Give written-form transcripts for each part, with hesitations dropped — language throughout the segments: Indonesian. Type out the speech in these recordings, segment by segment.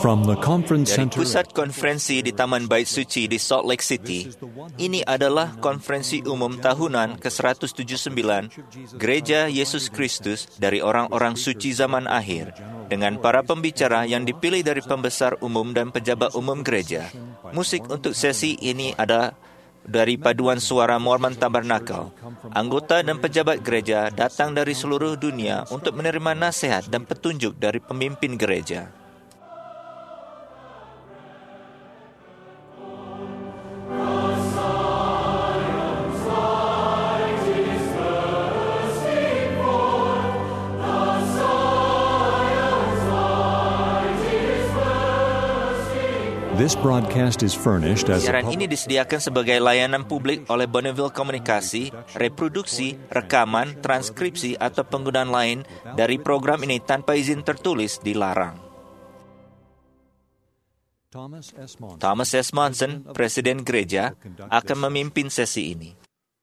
From the conference Dari center pusat konferensi di Taman Bait Suci di Salt Lake City, ini adalah konferensi umum tahunan ke-179 Gereja Yesus Kristus dari orang-orang suci zaman akhir, dengan para pembicara yang dipilih dari pembesar umum dan pejabat umum gereja. Musik untuk sesi ini adalah dari paduan suara Mormon Tabernacle. Anggota dan pejabat gereja datang dari seluruh dunia untuk menerima nasihat dan petunjuk dari pemimpin gereja. This broadcast is furnished as a Siaran ini disediakan sebagai layanan publik oleh Bonneville Komunikasi. Reproduksi, rekaman, transkripsi, atau penggunaan lain dari program ini tanpa izin tertulis dilarang. Thomas S. Monson, Presiden Gereja, akan memimpin sesi ini.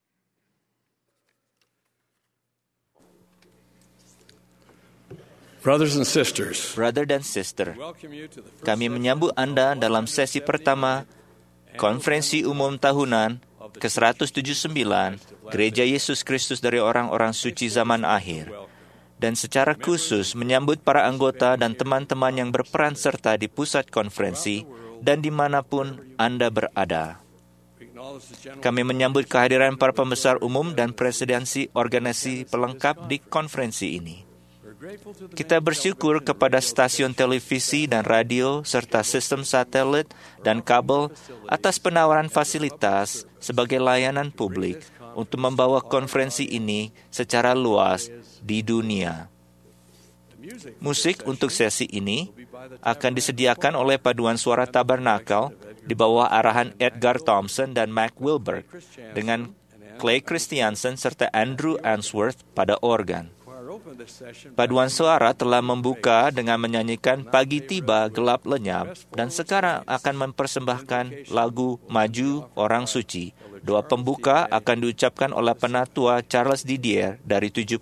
Brothers and sisters, Brother dan sister, kami menyambut Anda dalam sesi pertama Konferensi Umum Tahunan ke-179 Gereja Yesus Kristus dari Orang-orang Suci Zaman Akhir, dan secara khusus menyambut para anggota dan teman-teman yang berperan serta di pusat konferensi dan dimanapun Anda berada. Kami menyambut kehadiran para pembesar umum dan presidensi organisasi pelengkap di konferensi ini. Kita bersyukur kepada stasiun televisi dan radio serta sistem satelit dan kabel atas penawaran fasilitas sebagai layanan publik untuk membawa konferensi ini secara luas di dunia. Musik untuk sesi ini akan disediakan oleh paduan suara Tabernacle di bawah arahan Edgar Thompson dan Mac Wilberg dengan Clay Christiansen serta Andrew Answorth pada organ. Paduan suara telah membuka dengan menyanyikan Pagi Tiba Gelap Lenyap dan sekarang akan mempersembahkan lagu Maju Orang Suci. Doa pembuka akan diucapkan oleh penatua Charles Didier dari 70.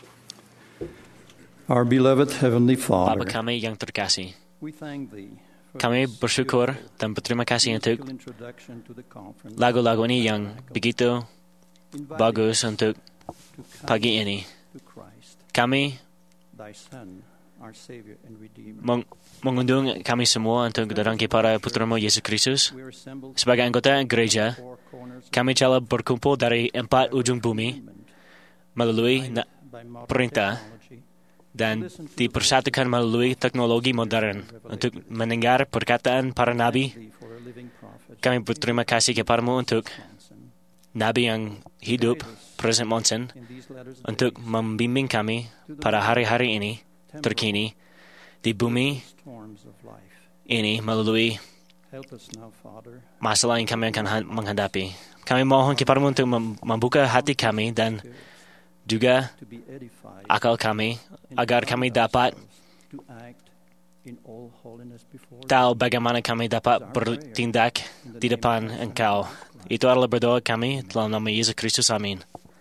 Our beloved Heavenly Bapa Father, kami yang terkasih, we thank Thee Kami bersyukur dan berterima kasih untuk lagu-lagu ini yang begitu bagus untuk pagi ini. Kami mengundang kami semua untuk datang kepada Putramu Yesus Kristus. Sebagai anggota gereja, kami telah berkumpul dari 4 ujung bumi melalui perintah dan dipersatukan melalui teknologi modern untuk mendengar perkataan para nabi. Kami berterima kasih kepadamu untuk nabi yang hidup, President Monson, untuk membimbing kami pada hari-hari ini, terkini, di bumi ini melalui masalah yang kami akan menghadapi. Kami mohon kepadamu untuk membuka hati kami dan juga akal kami, agar kami dapat tahu bagaimana kami dapat bertindak di depan Engkau. Itu adalah berdoa kami dalam nama Yesus Kristus. Amin.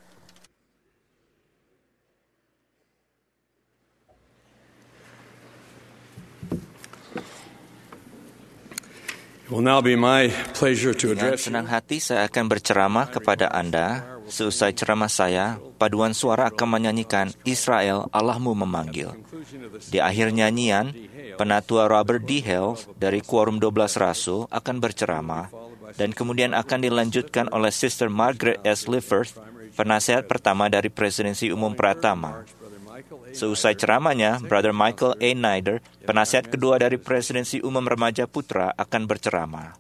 Dengan senang hati saya akan berceramah kepada Anda. Seusai ceramah saya, paduan suara akan menyanyikan Israel Allahmu memanggil. Di akhir nyanyian, penatua Robert D. Hale dari Quorum 12 Rasul akan berceramah dan kemudian akan dilanjutkan oleh Sister Margaret S. Lifford, penasihat pertama dari Presidensi Umum Pratama. Seusai ceramahnya, Brother Michael A. Nider, penasihat kedua dari Presidensi Umum Remaja Putra, akan berceramah.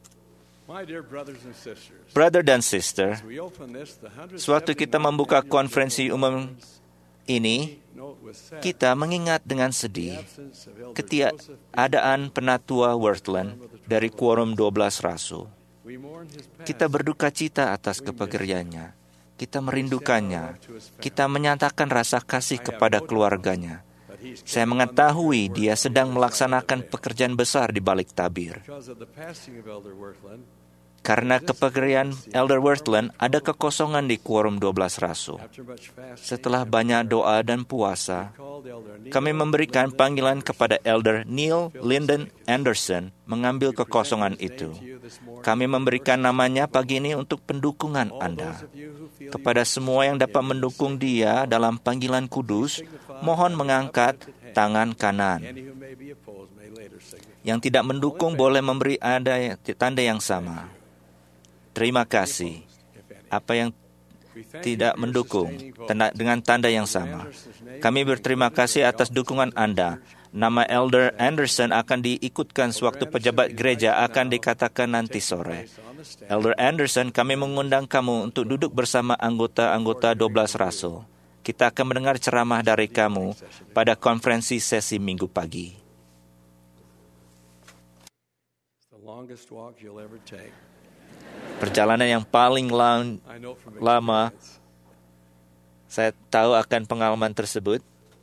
Brother dan sister, sewaktu kita membuka konferensi umum ini, kita mengingat dengan sedih ketiadaan penatua Worthland dari Quorum 12 Rasul. Kita berduka cita atas kepergiannya. Kita merindukannya. Kita menyatakan rasa kasih kepada keluarganya. Saya mengetahui dia sedang melaksanakan pekerjaan besar di balik tabir. Karena kepergian Elder Worthland, ada kekosongan di Quorum 12 Rasul. Setelah banyak doa dan puasa, kami memberikan panggilan kepada Elder Neil Lyndon Anderson mengambil kekosongan itu. Kami memberikan namanya pagi ini untuk pendukungan Anda. Kepada semua yang dapat mendukung dia dalam panggilan kudus, mohon mengangkat tangan kanan. Yang tidak mendukung boleh memberi tanda yang sama. Terima kasih. Apa yang tidak mendukung dengan tanda yang sama. Kami berterima kasih atas dukungan Anda. Nama Elder Anderson akan diikutkan sewaktu pejabat gereja akan dikatakan nanti sore. Elder Anderson, kami mengundang kamu untuk duduk bersama anggota-anggota 12 Rasul. Kita akan mendengar ceramah dari kamu pada konferensi sesi Minggu pagi. Perjalanan yang paling lama, saya tahu akan pengalaman tersebut.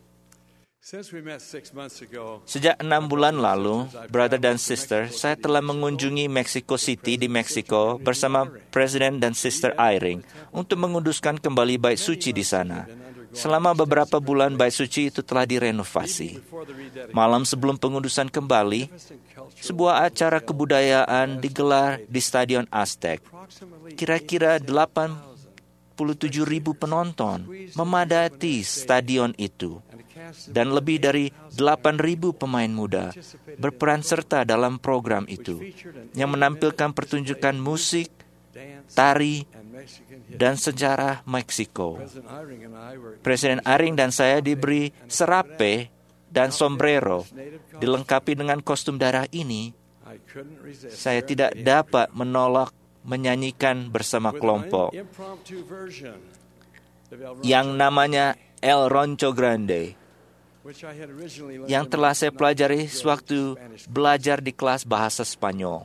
Sejak 6 bulan lalu, brother dan sister, saya telah mengunjungi Mexico City di Meksiko bersama Presiden dan Sister Eyring untuk menguduskan kembali bait suci di sana. Selama beberapa bulan, bait suci itu telah direnovasi. Malam sebelum pengudusan kembali, sebuah acara kebudayaan digelar di Stadion Aztec. Kira-kira 87,000 penonton memadati stadion itu. Dan lebih dari 8,000 pemain muda berperan serta dalam program itu, yang menampilkan pertunjukan musik, tari, dan sejarah Meksiko. Presiden Eyring dan saya diberi serape dan sombrero. Dilengkapi dengan kostum darah ini, saya tidak dapat menolak menyanyikan bersama kelompok yang namanya El Rancho Grande, yang telah saya pelajari sewaktu belajar di kelas bahasa Spanyol.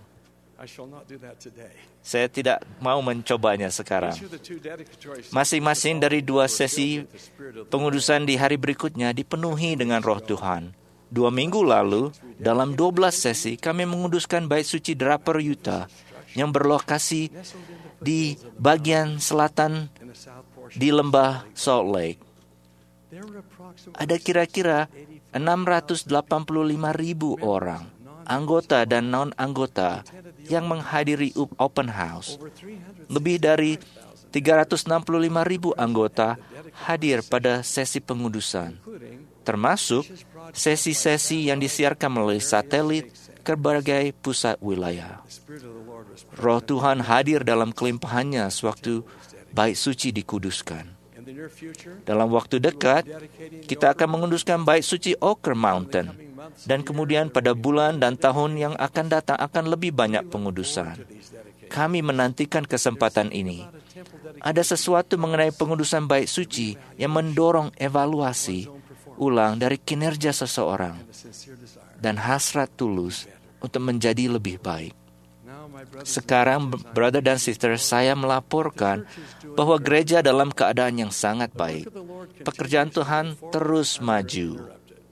Saya tidak mau mencobanya sekarang. Masing-masing dari 2 sesi pengudusan di hari berikutnya dipenuhi dengan roh Tuhan. 2 minggu lalu, dalam 12 sesi, kami menguduskan bait suci Draper, Utah, yang berlokasi di bagian selatan di lembah Salt Lake. Ada kira-kira 685,000 orang anggota dan non-anggota yang menghadiri open house. Lebih dari 365.000 anggota hadir pada sesi pengudusan, termasuk sesi-sesi yang disiarkan melalui satelit ke berbagai pusat wilayah. Roh Tuhan hadir dalam kelimpahannya sewaktu bait suci dikuduskan. Dalam waktu dekat, kita akan menguduskan bait suci Oak Mountain, dan kemudian pada bulan dan tahun yang akan datang akan lebih banyak pengudusan. Kami menantikan kesempatan ini. Ada sesuatu mengenai pengudusan bait suci yang mendorong evaluasi ulang dari kinerja seseorang dan hasrat tulus untuk menjadi lebih baik. Sekarang, brother dan sister, saya melaporkan bahwa gereja dalam keadaan yang sangat baik. Pekerjaan Tuhan terus maju.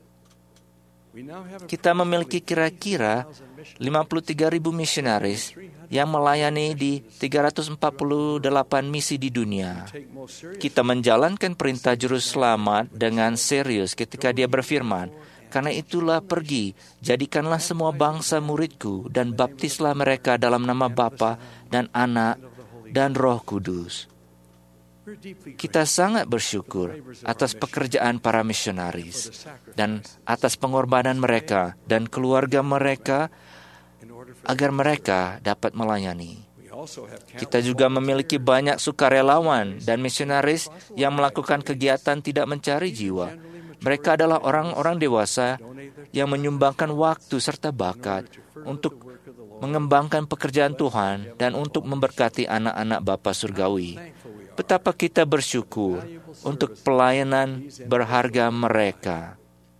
Kita memiliki kira-kira 53.000 misionaris yang melayani di 348 misi di dunia. Kita menjalankan perintah Juru Selamat dengan serius ketika Dia berfirman, "Karena itulah pergi, jadikanlah semua bangsa muridku dan baptislah mereka dalam nama Bapa dan Anak dan Roh Kudus." Kita sangat bersyukur atas pekerjaan para misionaris dan atas pengorbanan mereka dan keluarga mereka agar mereka dapat melayani. Kita juga memiliki banyak sukarelawan dan misionaris yang melakukan kegiatan tidak mencari jiwa. Mereka adalah orang-orang dewasa yang menyumbangkan waktu serta bakat untuk mengembangkan pekerjaan Tuhan dan untuk memberkati anak-anak Bapa Surgawi. Betapa kita bersyukur untuk pelayanan berharga mereka.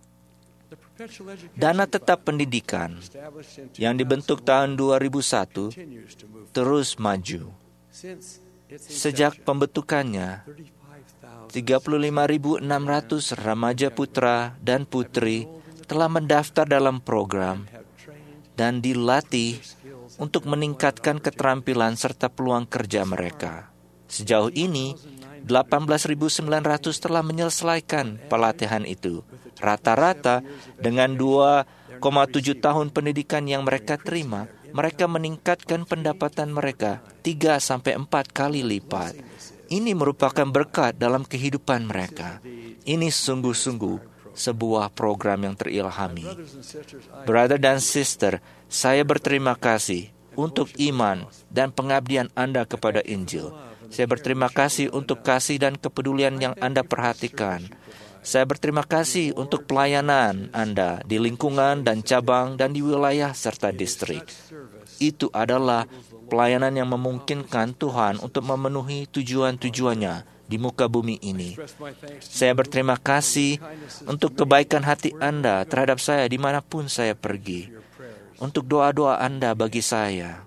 Dana tetap pendidikan yang dibentuk tahun 2001 terus maju. Sejak pembentukannya, 35.600 remaja putra dan putri telah mendaftar dalam program dan dilatih untuk meningkatkan keterampilan serta peluang kerja mereka. Sejauh ini, 18.900 telah menyelesaikan pelatihan itu. Rata-rata dengan 2,7 tahun pendidikan yang mereka terima, mereka meningkatkan pendapatan mereka 3-4 kali lipat. Ini merupakan berkat dalam kehidupan mereka. Ini sungguh-sungguh sebuah program yang terilhami. Brother dan sister, saya berterima kasih untuk iman dan pengabdian Anda kepada Injil. Saya berterima kasih untuk kasih dan kepedulian yang Anda perhatikan. Saya berterima kasih untuk pelayanan Anda di lingkungan dan cabang dan di wilayah serta distrik. Itu adalah pelayanan yang memungkinkan Tuhan untuk memenuhi tujuan-tujuannya di muka bumi ini. Saya berterima kasih untuk kebaikan hati Anda terhadap saya dimanapun saya pergi. Untuk doa-doa Anda bagi saya.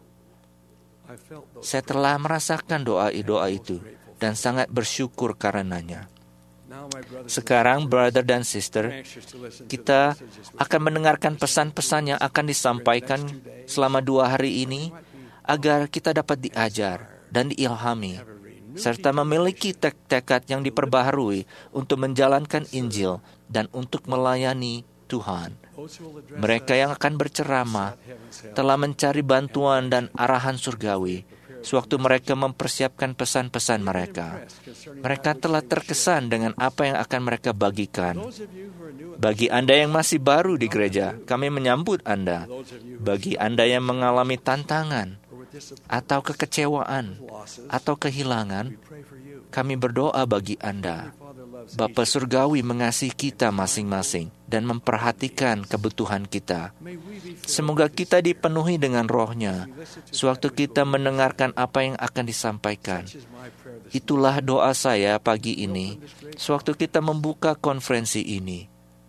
Saya telah merasakan doa-doa itu dan sangat bersyukur karenanya. Sekarang, brother dan sister, kita akan mendengarkan pesan-pesan yang akan disampaikan selama 2 hari ini agar kita dapat diajar dan diilhami, serta memiliki tekad yang diperbaharui untuk menjalankan Injil dan untuk melayani Tuhan. Mereka yang akan berceramah telah mencari bantuan dan arahan surgawi sewaktu mereka mempersiapkan pesan-pesan mereka. Mereka telah terkesan dengan apa yang akan mereka bagikan. Bagi Anda yang masih baru di gereja, kami menyambut Anda. Bagi Anda yang mengalami tantangan atau kekecewaan atau kehilangan, kami berdoa bagi Anda. Bapa Surgawi mengasihi kita masing-masing dan memperhatikan kebutuhan kita. Semoga kita dipenuhi dengan roh-Nya sewaktu kita mendengarkan apa yang akan disampaikan. Itulah doa saya pagi ini sewaktu kita membuka konferensi ini.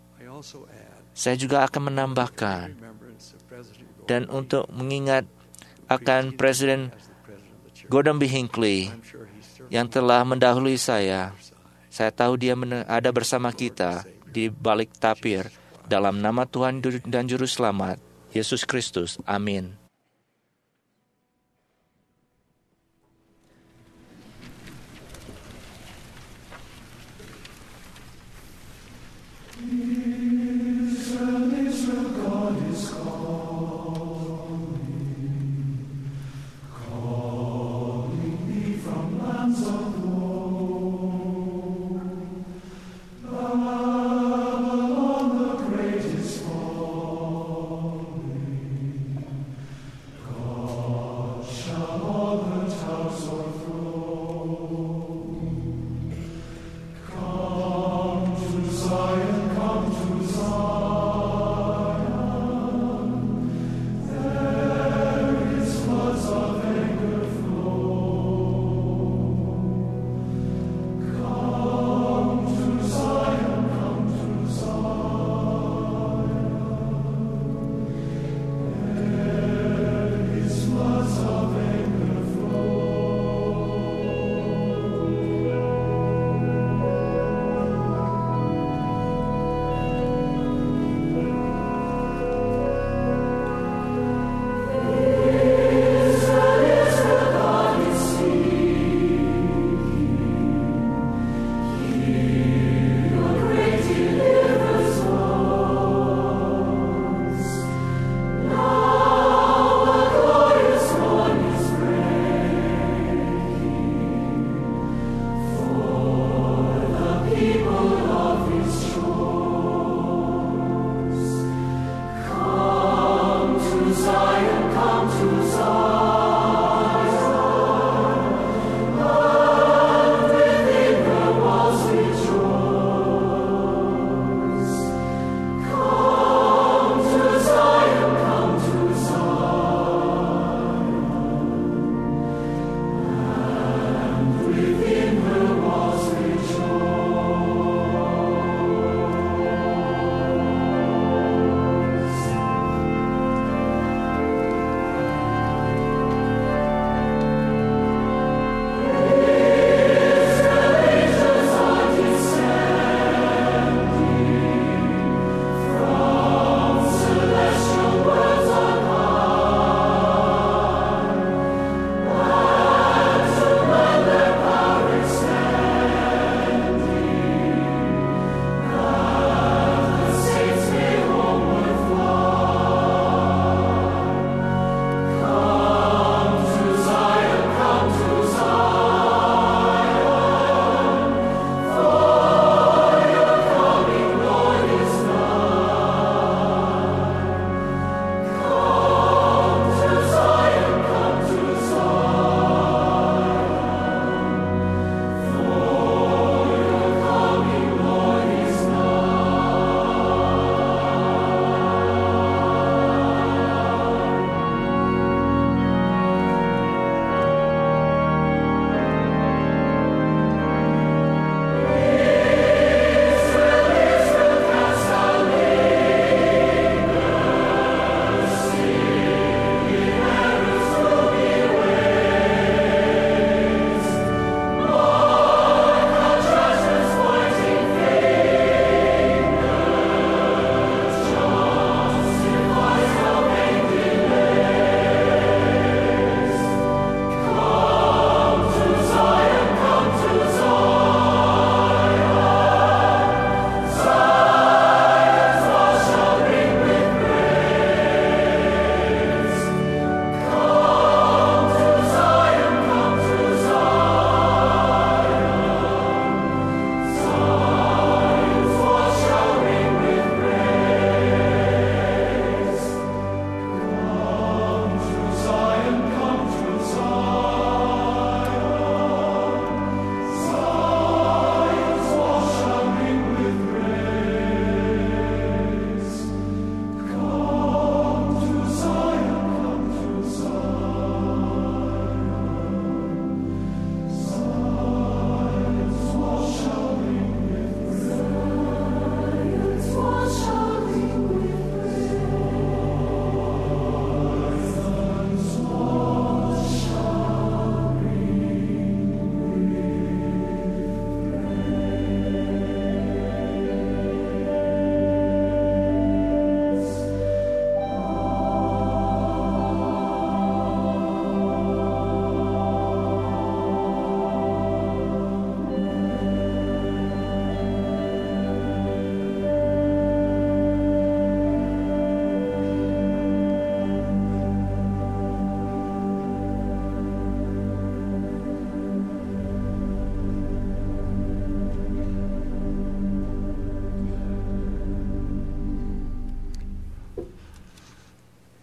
Saya juga akan menambahkan, dan untuk mengingat akan Presiden Gordon B. Hinckley yang telah mendahului saya tahu dia ada bersama kita di balik tapir. Dalam nama Tuhan dan Juru Selamat, Yesus Kristus. Amin. Israel, God is called.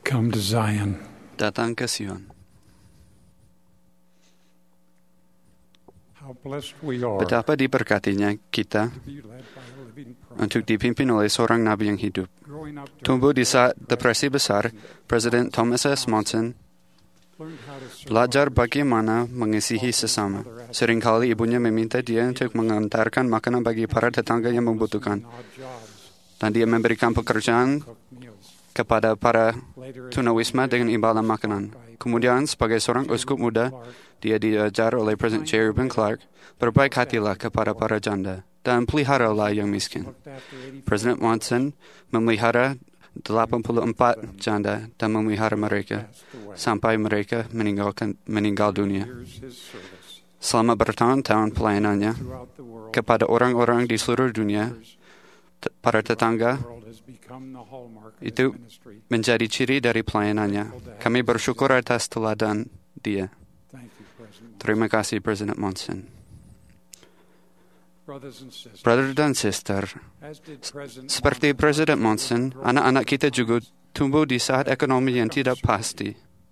Come to Zion. Datang ke Sion. How blessed we are Betapa diberkatinya kita to be led by a living prophet. untuk dipimpin oleh seorang nabi yang hidup. Growing up Tumbuh during di saat depresi besar, Presiden Thomas S. Monson learned how to survive belajar bagaimana mengasihi sesama. Seringkali ibunya meminta dia untuk mengantarkan makanan bagi para tetangga yang membutuhkan, odd jobs, dan dia memberikan pekerjaan cook meals. kepada para Later, tunawisma dengan imbalan makanan. Kemudian, sebagai seorang uskup muda, dia diajar oleh Presiden Cherubin Clark, berbaik hatilah kepada para janda, dan peliharalah yang miskin. looked after 84 Presiden Monson memelihara 84 janda dan memelihara mereka passed away. sampai mereka meninggal dunia. Years his service Selama bertahun-tahun pelayanannya throughout the world, kepada orang-orang di seluruh dunia, para tetangga, the world has become the hallmark of itu his ministry. menjadi ciri dari pelayanannya. Kami bersyukur atas teladan dia. Thank you, President. Terima kasih, Presiden Monson. Brothers and sisters, Brother dan sister, as did President seperti Presiden Monson, anak-anak kita juga tumbuh di saat ekonomi yang tidak pasti.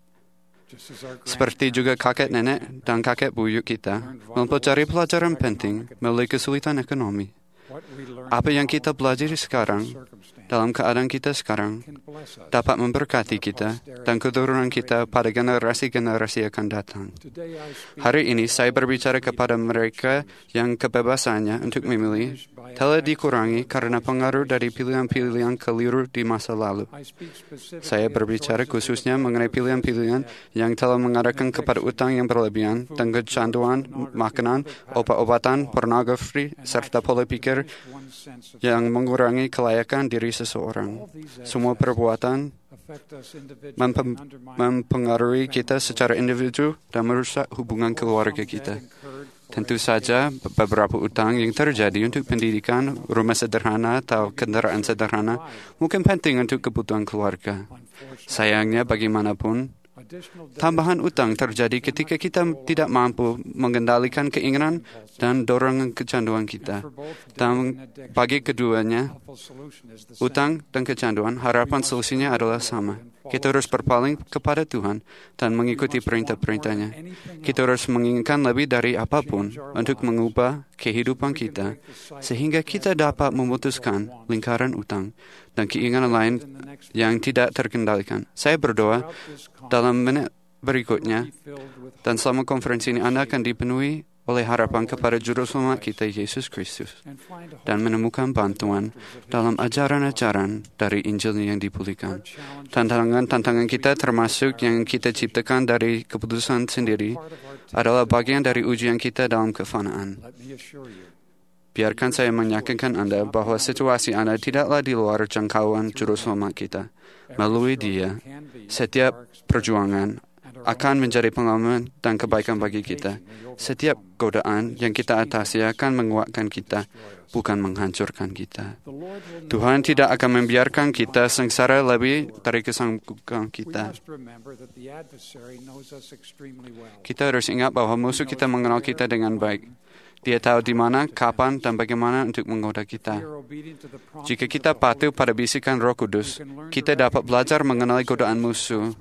just as our Seperti juga kakek nenek dan kakek buyut kita mempelajari pelajaran penting melalui kesulitan ekonomi. what we learn Apa yang kita pelajari sekarang circumstance dalam keadaan kita sekarang can bless us. dapat memberkati kita dan keturunan kita pada generasi-generasi akan datang. Today I speak Hari ini saya berbicara kepada mereka yang kebebasannya untuk memilih telah dikurangi karena pengaruh dari pilihan-pilihan keliru di masa lalu. I speak specifically Saya berbicara khususnya mengenai pilihan-pilihan yang telah mengarahkan kepada utang yang berlebihan dan kecanduan, makanan, obat-obatan, pornografi, serta pola pikir one sense of yang mengurangi kelayakan diri seseorang. Semua perbuatan affect us individually mempem- and undermine mempengaruhi kita secara individu dan merusak hubungan keluarga kita. incurred Tentu saja beberapa utang yang terjadi untuk pendidikan, rumah sederhana atau kendaraan sederhana mungkin penting untuk kebutuhan keluarga. unfortunately Sayangnya bagaimanapun, additional tambahan utang terjadi ketika kita tidak mampu mengendalikan keinginan dan dorongan kecanduan kita. for both Dan bagi keduanya, helpful solution is the utang dan kecanduan, harapan solusinya adalah sama. Kita harus berpaling kepada Tuhan dan mengikuti perintah-perintahnya. Kita harus menginginkan lebih dari apapun untuk mengubah kehidupan kita, sehingga kita dapat memutuskan lingkaran utang dan keinginan lain yang tidak terkendalikan. Saya berdoa dalam menit berikutnya, dan selama konferensi ini Anda akan dipenuhi oleh harapan kepada Juru Selamat kita, Yesus Kristus, and find a dan menemukan bantuan dalam ajaran-ajaran dari Injil yang dipulihkan. Tantangan kita termasuk yang kita ciptakan dari keputusan sendiri adalah bagian dari ujian kita dalam kefanaan. let me assure you Biarkan saya meyakinkan Anda bahwa situasi Anda tidaklah di luar jangkauan Juru Selamat kita. Melalui Dia, can be setiap perjuangan akan menjadi pengalaman dan kebaikan bagi kita. Setiap godaan yang kita atasi akan menguatkan kita, bukan menghancurkan kita. the Lord will Tuhan tidak akan membiarkan kita sengsara lebih dari kesanggupan we kita. must remember that the adversary knows us extremely well. Kita harus ingat bahwa musuh kita mengenal kita dengan baik. Dia tahu di mana, kapan, dan bagaimana untuk menggoda kita. We are obedient to the promptings Jika of kita the patuh Holy pada bisikan Roh Kudus, kita dapat belajar mengenali godaan musuh.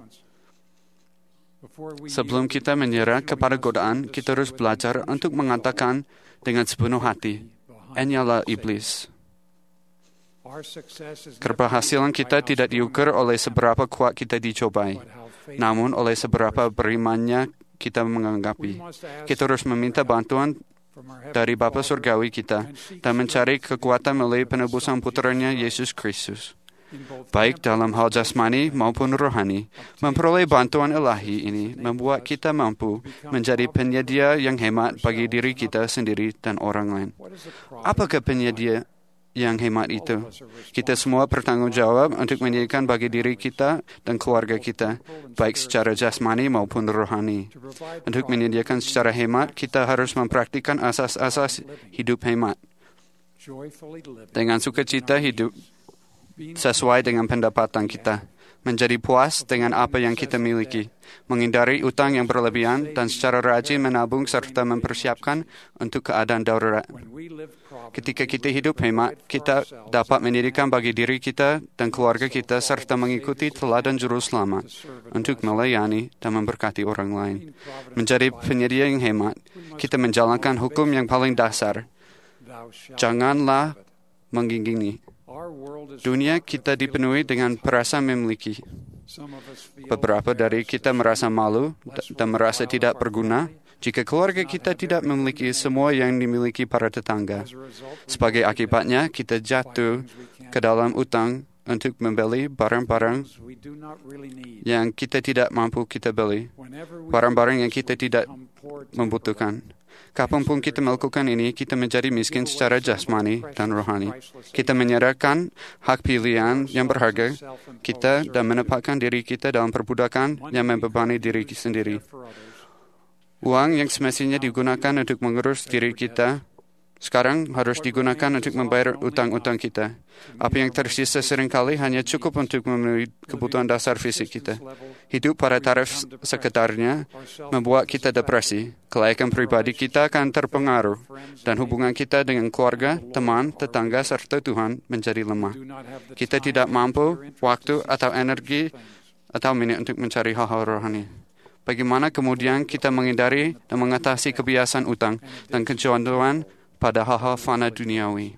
Before we Sebelum kita menyerah kepada godaan, kita harus belajar untuk mengatakan dengan sepenuh hati, "Enyalah iblis." our success is Keberhasilan kita tidak diukur oleh seberapa kuat kita dicobai, but how faithful namun oleh seberapa berimannya kita menganggapi. Kita harus meminta bantuan from our heavenly dari Bapa Surgawi kita dan mencari kekuatan melalui penebusan putranya Yesus Kristus. in both Baik dalam hal jasmani maupun rohani, memperoleh bantuan ilahi ini membuat kita mampu menjadi penyedia yang hemat bagi diri kita sendiri dan orang lain. what is the problem Apakah penyedia yang hemat itu? Kita semua bertanggung jawab untuk menyediakan bagi diri kita dan keluarga kita, baik secara jasmani maupun rohani. to provide Untuk menyediakan secara hemat, kita harus mempraktikkan asas-asas hidup hemat. joyfully living Dengan sukacita hidup being sesuai dengan pendapatan kita. menjadi puas dengan apa yang kita miliki, menghindari utang yang berlebihan, dan secara rajin menabung serta mempersiapkan untuk keadaan darurat. Ketika kita hidup hemat, kita dapat mendirikan bagi diri kita dan keluarga kita serta mengikuti teladan juru selamat untuk melayani dan memberkati orang lain. Menjadi penyedia yang hemat, kita menjalankan hukum yang paling dasar. Janganlah mengginggi. Dunia kita dipenuhi dengan perasaan memiliki. Beberapa dari kita merasa malu dan merasa tidak berguna jika keluarga kita tidak memiliki semua yang dimiliki para tetangga. Sebagai akibatnya, kita jatuh ke dalam utang untuk membeli barang-barang yang kita tidak mampu kita beli, barang-barang yang kita tidak membutuhkan. Kapanpun kita melakukan ini, kita menjadi miskin secara jasmani dan rohani. Kita menyerahkan hak pilihan yang berharga kita dan menempatkan diri kita dalam perbudakan yang membebani diri sendiri. Uang yang semestinya digunakan untuk mengurus diri kita, sekarang harus digunakan untuk membayar utang-utang kita. Apa yang tersisa seringkali hanya cukup untuk memenuhi kebutuhan dasar fisik kita. Hidup pada taraf sekedarnya membuat kita depresi. Kelayakan pribadi kita akan terpengaruh, dan hubungan kita dengan keluarga, teman, tetangga, serta Tuhan menjadi lemah. Kita tidak mampu waktu atau energi atau minit untuk mencari hal-hal rohani. Bagaimana kemudian kita menghindari dan mengatasi kebiasaan utang dan kecanduan pada hal-hal fana duniawi?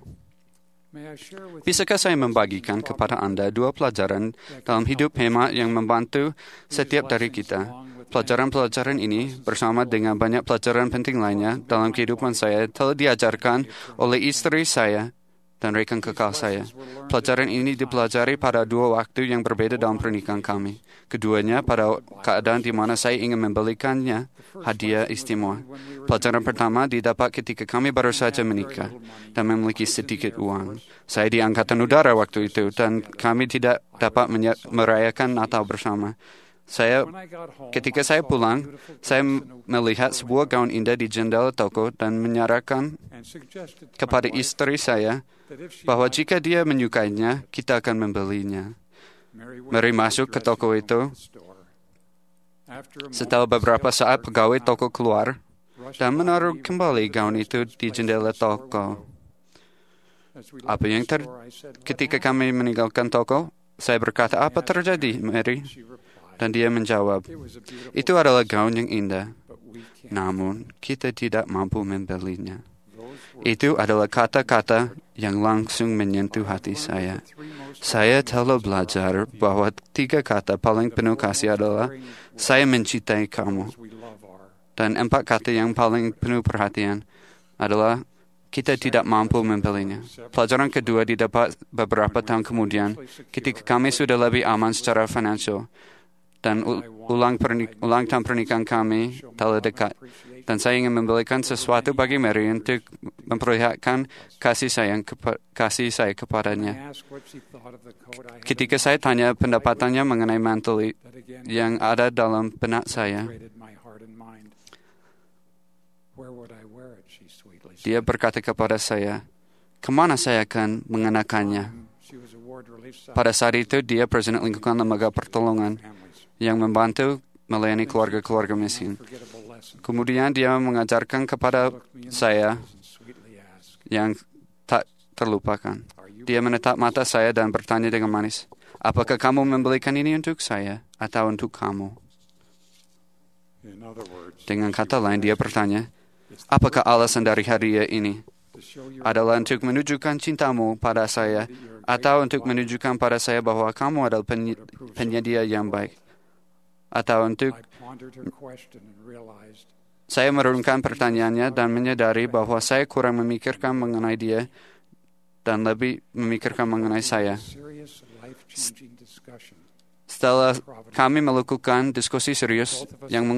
Bisakah saya membagikan kepada Anda 2 pelajaran dalam hidup hemat yang membantu setiap dari kita? Pelajaran-pelajaran ini bersama dengan banyak pelajaran penting lainnya dalam kehidupan saya telah diajarkan oleh istri saya dan rekan kekal saya. Pelajaran ini dipelajari pada 2 waktu yang berbeda dalam pernikahan kami. Keduanya pada keadaan di mana saya ingin membelikannya hadiah istimewa. Pelajaran pertama didapat ketika kami baru saja menikah dan memiliki sedikit uang. Saya di Angkatan Udara waktu itu dan kami tidak dapat merayakan Natal bersama. Ketika saya pulang, saya melihat sebuah gaun indah di jendela toko dan menyarankan kepada istri saya bahwa jika dia menyukainya, kita akan membelinya. Mary masuk ke toko itu. Setelah beberapa saat, pegawai toko keluar dan menaruh kembali gaun itu di jendela toko. Ketika kami meninggalkan toko, saya berkata, "Apa terjadi, Mary?" Dan dia menjawab, "Itu adalah gaun yang indah, namun kita tidak mampu membelinya." Itu adalah kata-kata yang langsung menyentuh hati saya. Saya telah belajar bahwa 3 kata paling penuh kasih adalah, "Saya mencintai kamu." Dan 4 kata yang paling penuh perhatian adalah, "Kita tidak mampu membelinya." Pelajaran kedua didapat beberapa tahun kemudian, ketika kami sudah lebih aman secara finansial. Dan ulang tahun pernikahan kami telah dekat. Dan saya ingin membelikan sesuatu bagi Mary untuk memperlihatkan kasih saya kepadanya. Ketika saya tanya pendapatannya mengenai mantel yang ada dalam benak saya, dia berkata kepada saya, "Kemana saya akan mengenakannya?" Pada saat itu, dia Presiden Lingkungan Lembaga Pertolongan yang membantu melayani keluarga-keluarga miskin. Kemudian dia mengajarkan kepada saya yang tak terlupakan. Dia menatap mata saya dan bertanya dengan manis, "Apakah kamu membelikan ini untuk saya atau untuk kamu?" Dengan kata lain, dia bertanya, "Apakah alasan dari hadiah ini? Adalah untuk menunjukkan cintamu pada saya atau untuk menunjukkan pada saya bahwa kamu adalah penyedia yang baik? Atau untuk..." Saya merenungkan pertanyaannya dan menyadari bahwa saya kurang memikirkan mengenai dia dan lebih memikirkan mengenai saya. Setelah kami melakukan diskusi serius yang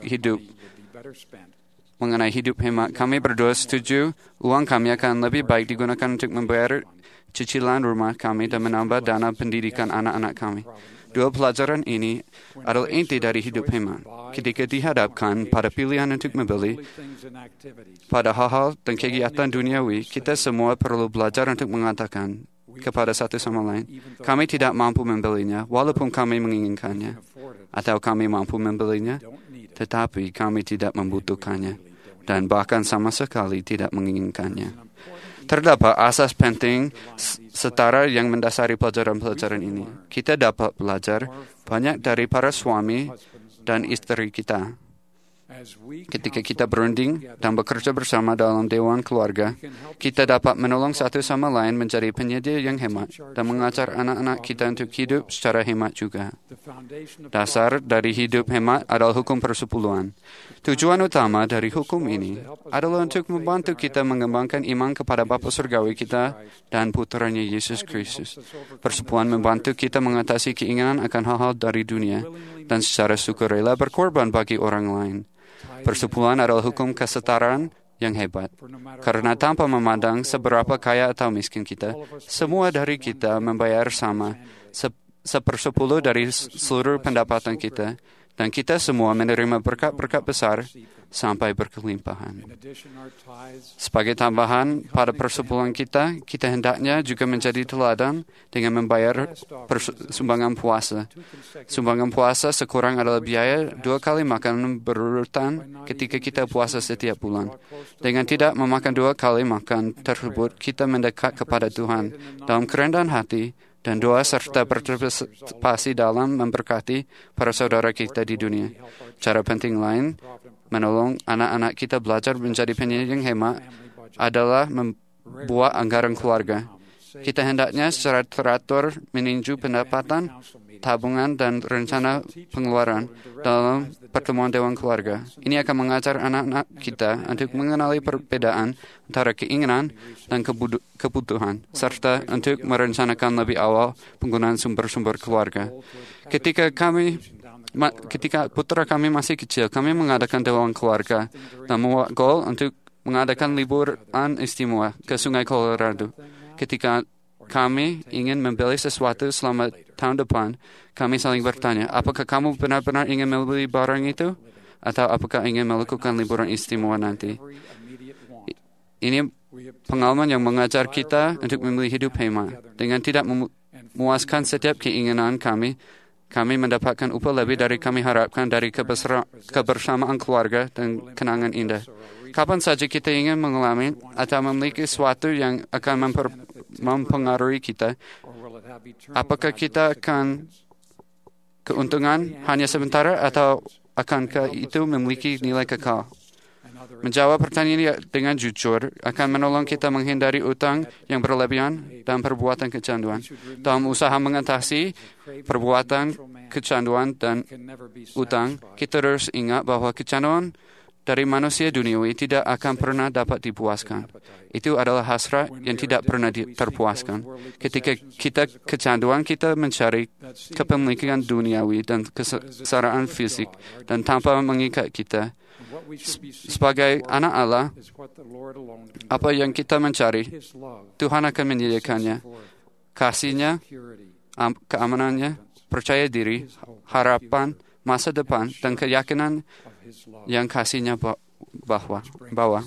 mengenai hidup hemat, kami berdua setuju uang kami akan lebih baik digunakan untuk membayar cicilan rumah kami dan menambah dana pendidikan anak-anak kami. 2 pelajaran ini adalah inti dari hidup hemat. Ketika dihadapkan pada pilihan untuk membeli, pada hal-hal dan kegiatan duniawi, kita semua perlu belajar untuk mengatakan, kepada satu sama lain. Kami tidak mampu membelinya, walaupun kami menginginkannya, atau kami mampu membelinya, tetapi kami tidak membutuhkannya, dan bahkan sama sekali tidak menginginkannya. Terdapat asas penting setara yang mendasari pelajaran-pelajaran ini. Kita dapat belajar banyak dari para suami dan istri kita. Ketika kita berunding dan bekerja bersama dalam dewan keluarga, kita dapat menolong satu sama lain menjadi penyedia yang hemat dan mengajar anak-anak kita untuk hidup secara hemat juga. Dasar dari hidup hemat adalah hukum persepuluhan. Tujuan utama dari hukum ini adalah untuk membantu kita mengembangkan iman kepada Bapa Surgawi kita dan putranya Yesus Kristus. Persepuluhan membantu kita mengatasi keinginan akan hal-hal dari dunia dan secara sukarela berkorban bagi orang lain. Persepuluhan adalah hukum kesetaraan yang hebat. Karena tanpa memandang seberapa kaya atau miskin kita, semua dari kita membayar sama, 1/10 dari seluruh pendapatan kita, dan kita semua menerima berkat-berkat besar sampai berkelimpahan. Sebagai tambahan pada persepuluhan kita hendaknya juga menjadi teladan dengan membayar sumbangan puasa. Sumbangan puasa sekurang adalah biaya 2 kali makan berurutan ketika kita puasa setiap bulan. Dengan tidak memakan 2 kali makan tersebut, kita mendekat kepada Tuhan dalam kerendahan hati dan doa serta berpartisipasi dalam memberkati para saudara kita di dunia. Cara penting lain, menolong anak-anak kita belajar menjadi penyedia yang hemat adalah membuat anggaran keluarga. Kita hendaknya secara teratur meninjau pendapatan, tabungan, dan rencana pengeluaran dalam pertemuan dewan keluarga. Ini akan mengajar anak-anak kita untuk mengenali perbedaan antara keinginan dan kebutuhan, serta untuk merencanakan lebih awal penggunaan sumber-sumber keluarga. Ketika putra kami masih kecil, kami mengadakan dewan keluarga dan membuat goal untuk mengadakan liburan istimewa ke Sungai Colorado. Ketika kami ingin membeli sesuatu selama tahun depan, kami saling bertanya, apakah kamu benar-benar ingin membeli barang itu? Atau apakah ingin melakukan liburan istimewa nanti? Ini pengalaman yang mengajar kita untuk memilih hidup hemat. Dengan tidak memuaskan setiap keinginan kami mendapatkan upah lebih dari kami harapkan dari kebersamaan keluarga dan kenangan indah. Kapan saja kita ingin mengalami atau memiliki sesuatu yang akan mempengaruhi kita, apakah kita akan keuntungan hanya sementara atau akankah itu memiliki nilai kekal? Menjawab pertanyaan ini dengan jujur akan menolong kita menghindari utang yang berlebihan dan perbuatan kecanduan. Dalam usaha mengatasi perbuatan kecanduan dan utang, kita harus ingat bahwa kecanduan dari manusia duniawi tidak akan pernah dapat dipuaskan. Itu adalah hasrat yang tidak pernah terpuaskan. Ketika kita kecanduan, kita mencari kepemilikan duniawi dan kesetaraan fisik, dan tanpa mengikat kita. Sebagai anak Allah, apa yang kita mencari, Tuhan akan menyediakannya. Kasih-Nya, keamanannya, percaya diri, harapan, masa depan, dan keyakinan yang kasih-Nya bawa.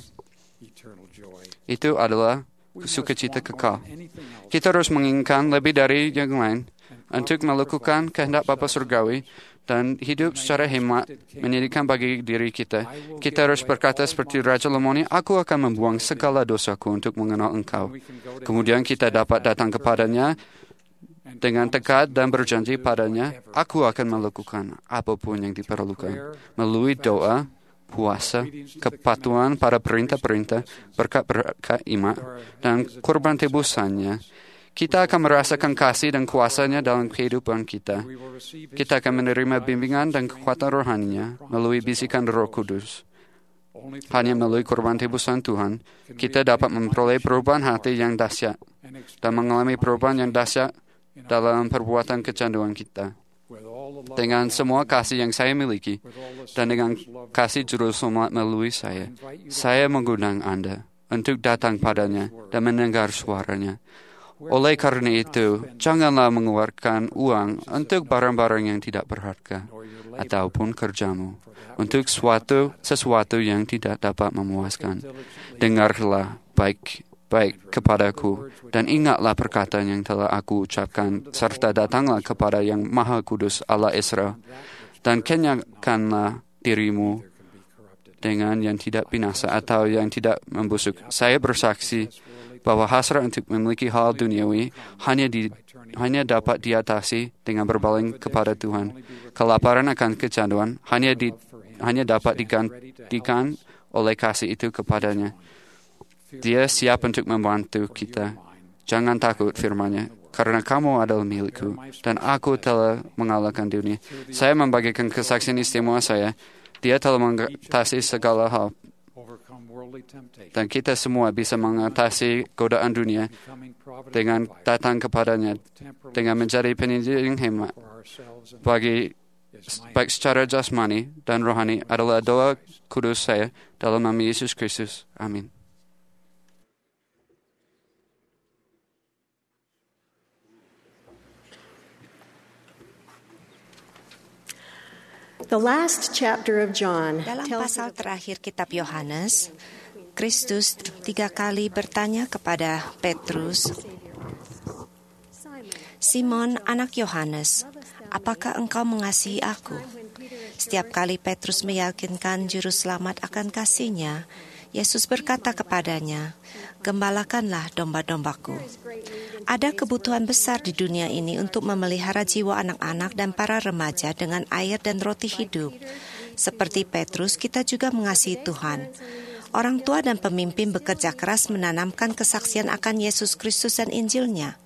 Itu adalah sukacita kekal. Kita harus menginginkan lebih dari yang lain untuk melakukan kehendak Bapa Surgawi dan hidup secara hemat menyediakan bagi diri kita. Kita harus berkata seperti Raja Lemoni, aku akan membuang segala dosaku untuk mengenal Engkau. Kemudian kita dapat datang kepadanya dengan tekad dan berjanji padanya, aku akan melakukan apapun yang diperlukan. Melalui doa, puasa, kepatuhan pada perintah-perintah, berkat-berkat iman, dan korban tebusannya, kita akan merasakan kasih dan kuasa-Nya dalam kehidupan kita. Kita akan menerima bimbingan dan kekuatan rohaninya melalui bisikan Roh Kudus. Hanya melalui korban tebusan Tuhan, kita dapat memperoleh perubahan hati yang dahsyat dan mengalami perubahan yang dahsyat dalam perbuatan kecanduan kita. Dengan semua kasih yang saya miliki dan dengan kasih Juru Selamat melalui saya mengundang Anda untuk datang padanya dan mendengar suaranya. Oleh karena itu, janganlah mengeluarkan uang untuk barang-barang yang tidak berharga ataupun kerjamu untuk sesuatu yang tidak dapat memuaskan. Dengarlah baik kepadaku, dan ingatlah perkataan yang telah aku ucapkan, serta datanglah kepada yang Maha Kudus Allah Israel, dan kenyangkanlah dirimu dengan yang tidak binasa atau yang tidak membusuk. Saya bersaksi bahwa hasrat untuk memiliki hal duniawi hanya dapat diatasi dengan berpaling kepada Tuhan. Kelaparan akan kecanduan hanya dapat digantikan oleh kasih itu kepadanya. Dia siap untuk membantu kita. Jangan takut, firman-Nya, karena kamu adalah milikku, dan aku telah mengalahkan dunia. Saya membagikan kesaksian istimewa saya. Dia telah mengatasi segala hal, dan kita semua bisa mengatasi godaan dunia dengan datang kepadanya, dengan menjadi penyedia yang hemat. Baik secara jasmani dan rohani adalah doa kudus saya dalam nama Yesus Kristus. Amin. Dalam pasal terakhir kitab Yohanes, Kristus 3 kali bertanya kepada Petrus, "Simon, anak Yohanes, apakah engkau mengasihi aku?" Setiap kali Petrus meyakinkan juru selamat akan kasih-Nya, Yesus berkata kepadanya, "Gembalakanlah domba-dombaku." Ada kebutuhan besar di dunia ini untuk memelihara jiwa anak-anak dan para remaja dengan air dan roti hidup. Seperti Petrus, kita juga mengasihi Tuhan. Orang tua dan pemimpin bekerja keras menanamkan kesaksian akan Yesus Kristus dan Injil-Nya.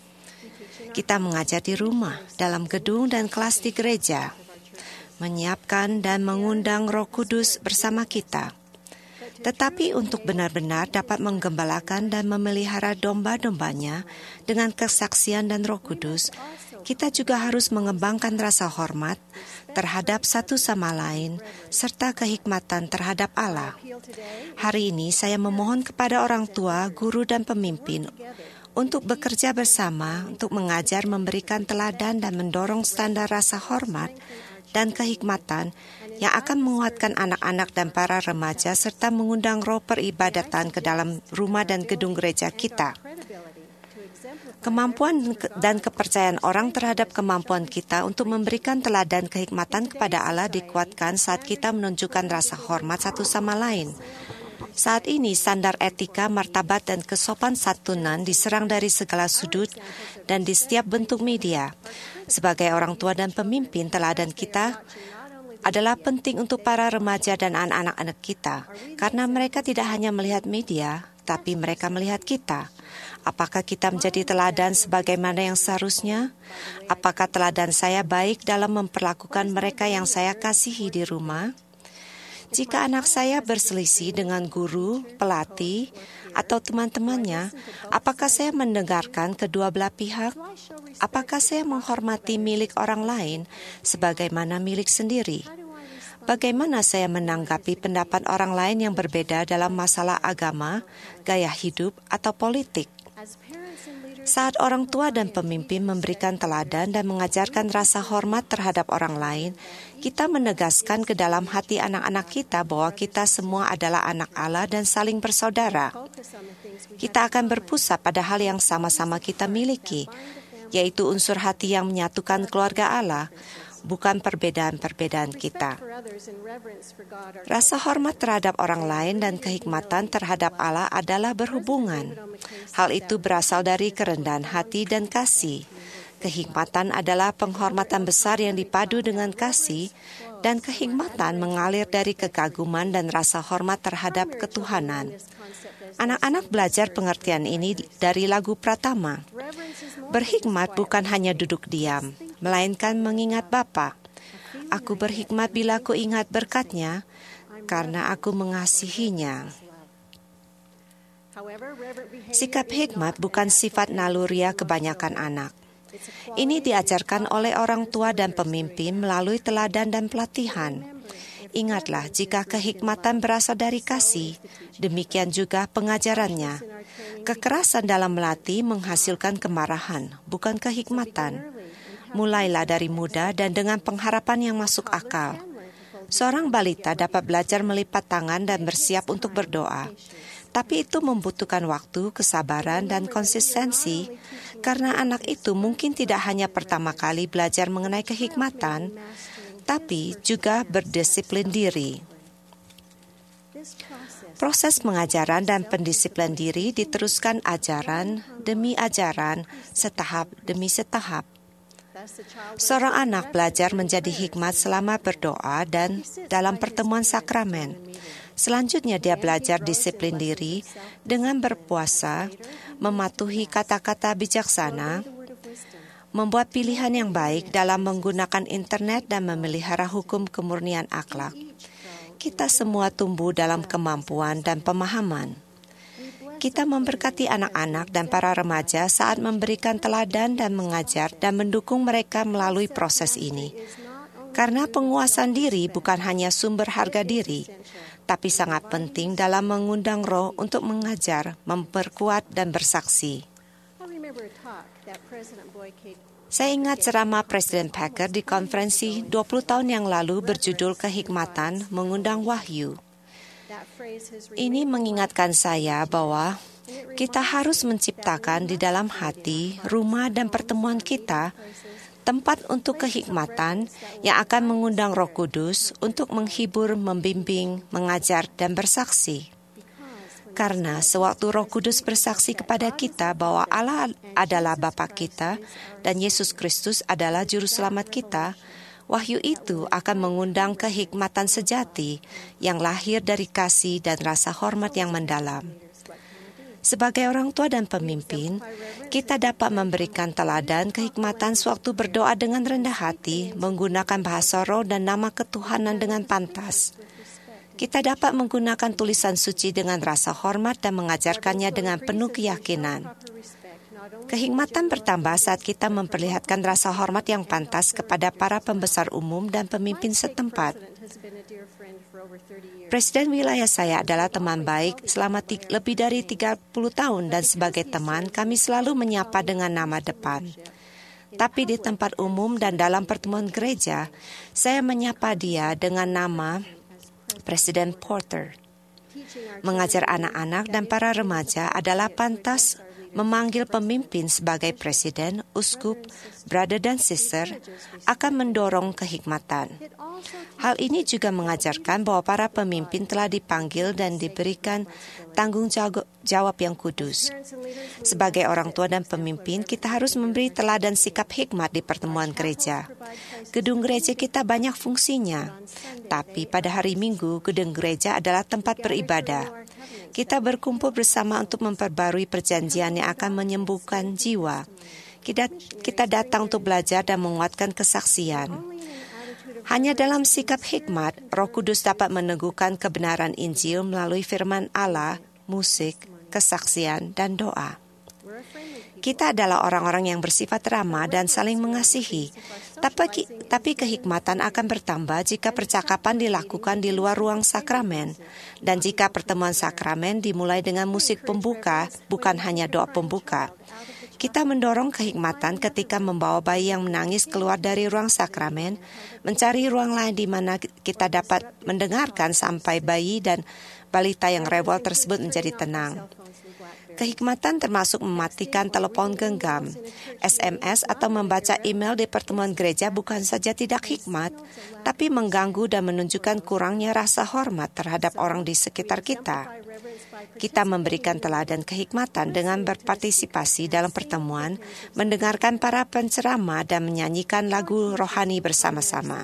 Kita mengajar di rumah, dalam gedung dan kelas di gereja, menyiapkan dan mengundang Roh Kudus bersama kita. Tetapi untuk benar-benar dapat menggembalakan dan memelihara domba-dombanya dengan kesaksian dan Roh Kudus, kita juga harus mengembangkan rasa hormat terhadap satu sama lain serta kehikmatan terhadap Allah. Hari ini saya memohon kepada orang tua, guru, dan pemimpin untuk bekerja bersama untuk mengajar, memberikan teladan, dan mendorong standar rasa hormat dan kehikmatan yang akan menguatkan anak-anak dan para remaja serta mengundang roh peribadatan ke dalam rumah dan gedung gereja kita. Kemampuan dan kepercayaan orang terhadap kemampuan kita untuk memberikan teladan kehikmatan kepada Allah dikuatkan saat kita menunjukkan rasa hormat satu sama lain. Saat ini standar etika, martabat, dan kesopan santunan diserang dari segala sudut dan di setiap bentuk media. Sebagai orang tua dan pemimpin, teladan kita adalah penting untuk para remaja dan anak-anak kita, karena mereka tidak hanya melihat media, tapi mereka melihat kita. Apakah kita menjadi teladan sebagaimana yang seharusnya? Apakah teladan saya baik dalam memperlakukan mereka yang saya kasihi di rumah? Jika anak saya berselisih dengan guru, pelatih, atau teman-temannya, apakah saya mendengarkan kedua belah pihak? Apakah saya menghormati milik orang lain sebagaimana milik sendiri? Bagaimana saya menanggapi pendapat orang lain yang berbeda dalam masalah agama, gaya hidup, atau politik? Saat orang tua dan pemimpin memberikan teladan dan mengajarkan rasa hormat terhadap orang lain, kita menegaskan ke dalam hati anak-anak kita bahwa kita semua adalah anak Allah dan saling bersaudara. Kita akan berpusat pada hal yang sama-sama kita miliki, yaitu unsur hati yang menyatukan keluarga Allah, bukan perbedaan-perbedaan kita. Rasa hormat terhadap orang lain dan kehikmatan terhadap Allah adalah berhubungan. Hal itu berasal dari kerendahan hati dan kasih. Kehikmatan adalah penghormatan besar yang dipadu dengan kasih, dan kehikmatan mengalir dari kekaguman dan rasa hormat terhadap ketuhanan. Anak-anak belajar pengertian ini dari lagu Pratama. Berhikmat bukan hanya duduk diam, melainkan mengingat Bapa. Aku berhikmat bila ku ingat berkat-Nya, karena aku mengasihinya. Sikap hikmat bukan sifat naluriah kebanyakan anak. Ini diajarkan oleh orang tua dan pemimpin melalui teladan dan pelatihan. Ingatlah, jika kehikmatan berasal dari kasih, demikian juga pengajarannya. Kekerasan dalam melatih menghasilkan kemarahan, bukan kehikmatan. Mulailah dari muda dan dengan pengharapan yang masuk akal. Seorang balita dapat belajar melipat tangan dan bersiap untuk berdoa. Tapi itu membutuhkan waktu, kesabaran, dan konsistensi, karena anak itu mungkin tidak hanya pertama kali belajar mengenai kehikmatan, tapi juga berdisiplin diri. Proses pengajaran dan pendisiplin diri diteruskan ajaran demi ajaran, setahap demi setahap. Seorang anak belajar menjadi hikmat selama berdoa dan dalam pertemuan sakramen. Selanjutnya dia belajar disiplin diri dengan berpuasa, mematuhi kata-kata bijaksana, membuat pilihan yang baik dalam menggunakan internet dan memelihara hukum kemurnian akhlak. Kita semua tumbuh dalam kemampuan dan pemahaman. Kita memberkati anak-anak dan para remaja saat memberikan teladan dan mengajar dan mendukung mereka melalui proses ini. Karena penguasaan diri bukan hanya sumber harga diri, tapi sangat penting dalam mengundang roh untuk mengajar, memperkuat, dan bersaksi. Saya ingat ceramah Presiden Packer di konferensi 20 tahun yang lalu berjudul Kehikmatan Mengundang Wahyu. Ini mengingatkan saya bahwa kita harus menciptakan di dalam hati, rumah, dan pertemuan kita tempat untuk kehikmatan yang akan mengundang Roh Kudus untuk menghibur, membimbing, mengajar, dan bersaksi. Karena sewaktu Roh Kudus bersaksi kepada kita bahwa Allah adalah Bapa kita dan Yesus Kristus adalah Juru Selamat kita, wahyu itu akan mengundang kehikmatan sejati yang lahir dari kasih dan rasa hormat yang mendalam. Sebagai orang tua dan pemimpin, kita dapat memberikan teladan kehikmatan sewaktu berdoa dengan rendah hati, menggunakan bahasa roh dan nama ketuhanan dengan pantas. Kita dapat menggunakan tulisan suci dengan rasa hormat dan mengajarkannya dengan penuh keyakinan. Kehikmatan bertambah saat kita memperlihatkan rasa hormat yang pantas kepada para pembesar umum dan pemimpin setempat. Presiden wilayah saya adalah teman baik selama lebih dari 30 tahun dan sebagai teman kami selalu menyapa dengan nama depan. Tapi di tempat umum dan dalam pertemuan gereja, saya menyapa dia dengan nama Presiden Porter. Mengajar anak-anak dan para remaja adalah pantas memanggil pemimpin sebagai presiden, uskup, brother dan sister akan mendorong kehikmatan. Hal ini juga mengajarkan bahwa para pemimpin telah dipanggil dan diberikan tanggung jawab yang kudus. Sebagai orang tua dan pemimpin, kita harus memberi teladan sikap hikmat di pertemuan gereja. Gedung gereja kita banyak fungsinya, tapi pada hari Minggu, gedung gereja adalah tempat beribadah. Kita berkumpul bersama untuk memperbarui perjanjian yang akan menyembuhkan jiwa. Kita datang untuk belajar dan menguatkan kesaksian. Hanya dalam sikap hikmat, Roh Kudus dapat meneguhkan kebenaran Injil melalui firman Allah, musik, kesaksian, dan doa. Kita adalah orang-orang yang bersifat ramah dan saling mengasihi. Tapi kehikmatan akan bertambah jika percakapan dilakukan di luar ruang sakramen. Dan jika pertemuan sakramen dimulai dengan musik pembuka, bukan hanya doa pembuka. Kita mendorong kehikmatan ketika membawa bayi yang menangis keluar dari ruang sakramen, mencari ruang lain di mana kita dapat mendengarkan sampai bayi dan balita yang rewel tersebut menjadi tenang. Kehikmatan termasuk mematikan telepon genggam, SMS atau membaca email di pertemuan gereja bukan saja tidak hikmat, tapi mengganggu dan menunjukkan kurangnya rasa hormat terhadap orang di sekitar kita. Kita memberikan teladan kehikmatan dengan berpartisipasi dalam pertemuan, mendengarkan para penceramah dan menyanyikan lagu rohani bersama-sama.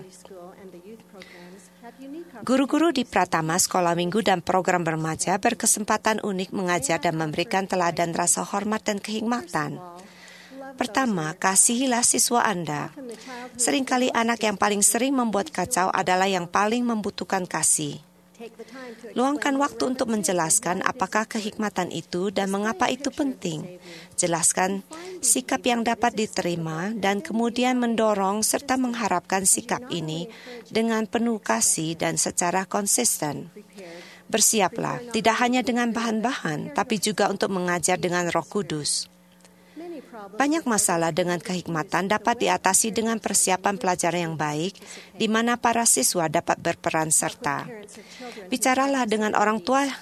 Guru-guru di Pratama, Sekolah Minggu, dan program remaja berkesempatan unik mengajar dan memberikan teladan rasa hormat dan kehikmatan. Pertama, kasihilah siswa Anda. Seringkali anak yang paling sering membuat kacau adalah yang paling membutuhkan kasih. Luangkan waktu untuk menjelaskan apakah kehikmatan itu dan mengapa itu penting. Jelaskan sikap yang dapat diterima dan kemudian mendorong serta mengharapkan sikap ini dengan penuh kasih dan secara konsisten. Bersiaplah, tidak hanya dengan bahan-bahan, tapi juga untuk mengajar dengan Roh Kudus. Banyak masalah dengan kehikmatan dapat diatasi dengan persiapan pelajaran yang baik, di mana para siswa dapat berperan serta. Bicaralah dengan orang tua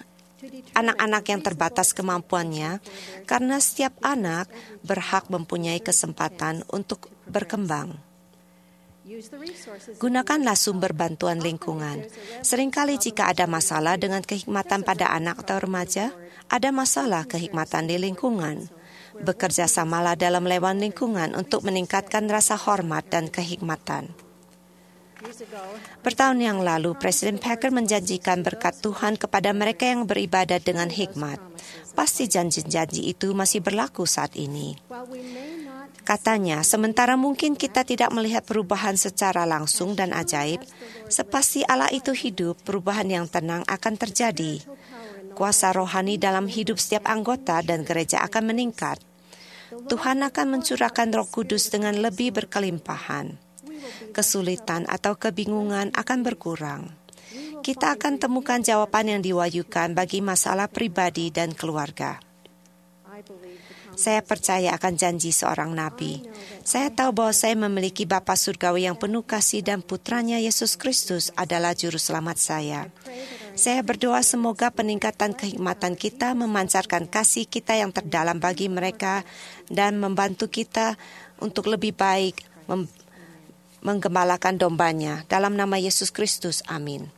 anak-anak yang terbatas kemampuannya, karena setiap anak berhak mempunyai kesempatan untuk berkembang. Gunakanlah sumber bantuan lingkungan. Seringkali jika ada masalah dengan kehikmatan pada anak atau remaja, ada masalah kehikmatan di lingkungan. Bekerja samalah dalam lewat lingkungan untuk meningkatkan rasa hormat dan kehikmatan. Bertahun yang lalu, Presiden Packer menjanjikan berkat Tuhan kepada mereka yang beribadat dengan hikmat. Pasti janji-janji itu masih berlaku saat ini. Katanya, sementara mungkin kita tidak melihat perubahan secara langsung dan ajaib, sepasti Allah itu hidup, perubahan yang tenang akan terjadi. Kuasa rohani dalam hidup setiap anggota dan gereja akan meningkat. Tuhan akan mencurahkan Roh Kudus dengan lebih berkelimpahan. Kesulitan atau kebingungan akan berkurang. Kita akan temukan jawaban yang diwahyukan bagi masalah pribadi dan keluarga. Saya percaya akan janji seorang nabi. Saya tahu bahwa saya memiliki Bapa Surgawi yang penuh kasih dan putranya Yesus Kristus adalah juru selamat saya. Saya berdoa semoga peningkatan kehikmatan kita memancarkan kasih kita yang terdalam bagi mereka dan membantu kita untuk lebih baik menggembalakan dombanya. Dalam nama Yesus Kristus, amin.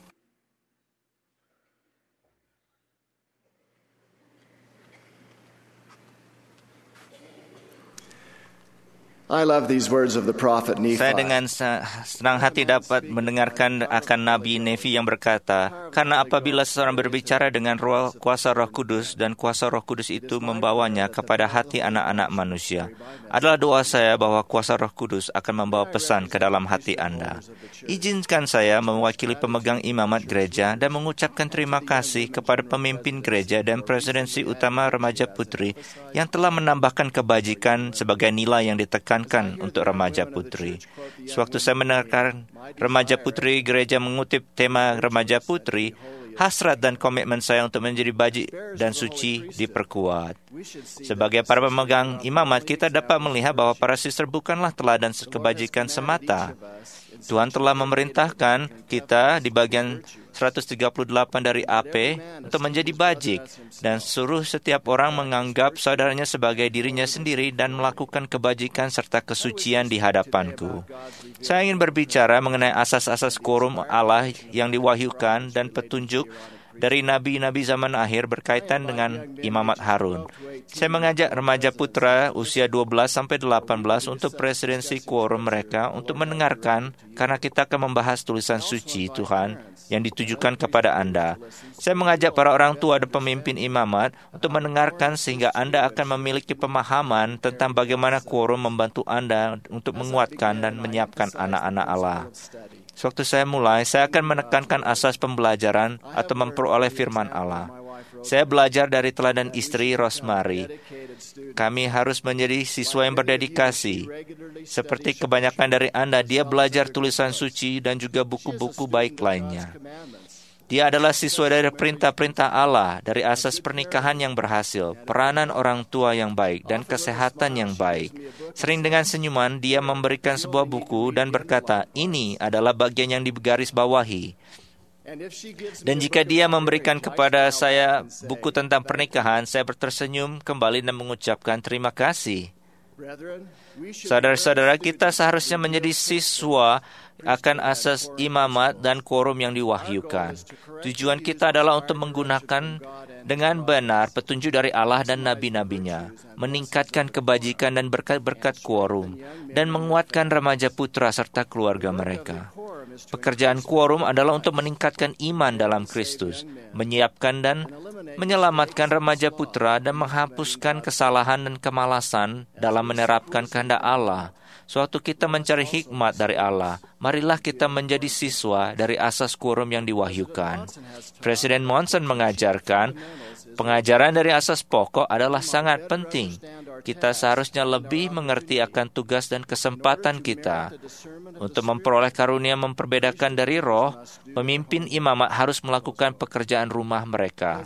I love these words of the prophet Nephi. Saya dengan senang hati dapat mendengarkan akan Nabi Nephi yang berkata, karena apabila seseorang berbicara dengan kuasa Roh Kudus dan kuasa Roh Kudus itu membawanya kepada hati anak-anak manusia, adalah doa saya bahwa kuasa Roh Kudus akan membawa pesan ke dalam hati Anda. Izinkan saya mewakili pemegang imamat gereja dan mengucapkan terima kasih kepada pemimpin gereja dan presidensi utama remaja putri yang telah menambahkan kebajikan sebagai nilai yang ditekan untuk remaja putri. Sewaktu saya mendengarkan remaja putri gereja mengutip tema remaja putri, hasrat dan komitmen saya untuk menjadi baik dan suci diperkuat. Sebagai para pemegang imamat, kita dapat melihat bahwa para suster bukanlah teladan kebajikan semata. Tuhan telah memerintahkan kita di bagian 138 dari AP untuk menjadi bajik dan suruh setiap orang menganggap saudaranya sebagai dirinya sendiri dan melakukan kebajikan serta kesucian di hadapanku. Saya ingin berbicara mengenai asas-asas quorum Allah yang diwahyukan dan petunjuk dari nabi-nabi zaman akhir berkaitan dengan imamat Harun. Saya mengajak remaja putra usia 12-18 untuk presidensi quorum mereka untuk mendengarkan, karena kita akan membahas tulisan suci Tuhan yang ditujukan kepada Anda. Saya mengajak para orang tua dan pemimpin imamat untuk mendengarkan sehingga Anda akan memiliki pemahaman tentang bagaimana quorum membantu Anda untuk menguatkan dan menyiapkan anak-anak Allah. Sewaktu saya mulai, saya akan menekankan asas pembelajaran atau memperoleh firman Allah. Saya belajar dari teladan istri Rosemary. Kami harus menjadi siswa yang berdedikasi. Seperti kebanyakan dari Anda, dia belajar tulisan suci dan juga buku-buku baik lainnya. Dia adalah siswa dari perintah-perintah Allah, dari asas pernikahan yang berhasil, peranan orang tua yang baik, dan kesehatan yang baik. Sering dengan senyuman, dia memberikan sebuah buku dan berkata, ini adalah bagian yang digaris bawahi. Dan jika dia memberikan kepada saya buku tentang pernikahan, saya tersenyum kembali dan mengucapkan terima kasih. Saudara-saudara, kita seharusnya menjadi siswa akan asas imamat dan quorum yang diwahyukan. Tujuan kita adalah untuk menggunakan dengan benar petunjuk dari Allah dan nabi-nabinya, meningkatkan kebajikan dan berkat-berkat quorum, dan menguatkan remaja putra serta keluarga mereka. Pekerjaan quorum adalah untuk meningkatkan iman dalam Kristus, menyiapkan dan menyelamatkan remaja putra dan menghapuskan kesalahan dan kemalasan dalam menerapkan kehendak Allah. Suatu kita mencari hikmat dari Allah, marilah kita menjadi siswa dari asas quorum yang diwahyukan. Presiden Monson mengajarkan, pengajaran dari asas pokok adalah sangat penting. Kita seharusnya lebih mengerti akan tugas dan kesempatan kita. Untuk memperoleh karunia memperbedakan dari roh, pemimpin imamat harus melakukan pekerjaan rumah mereka.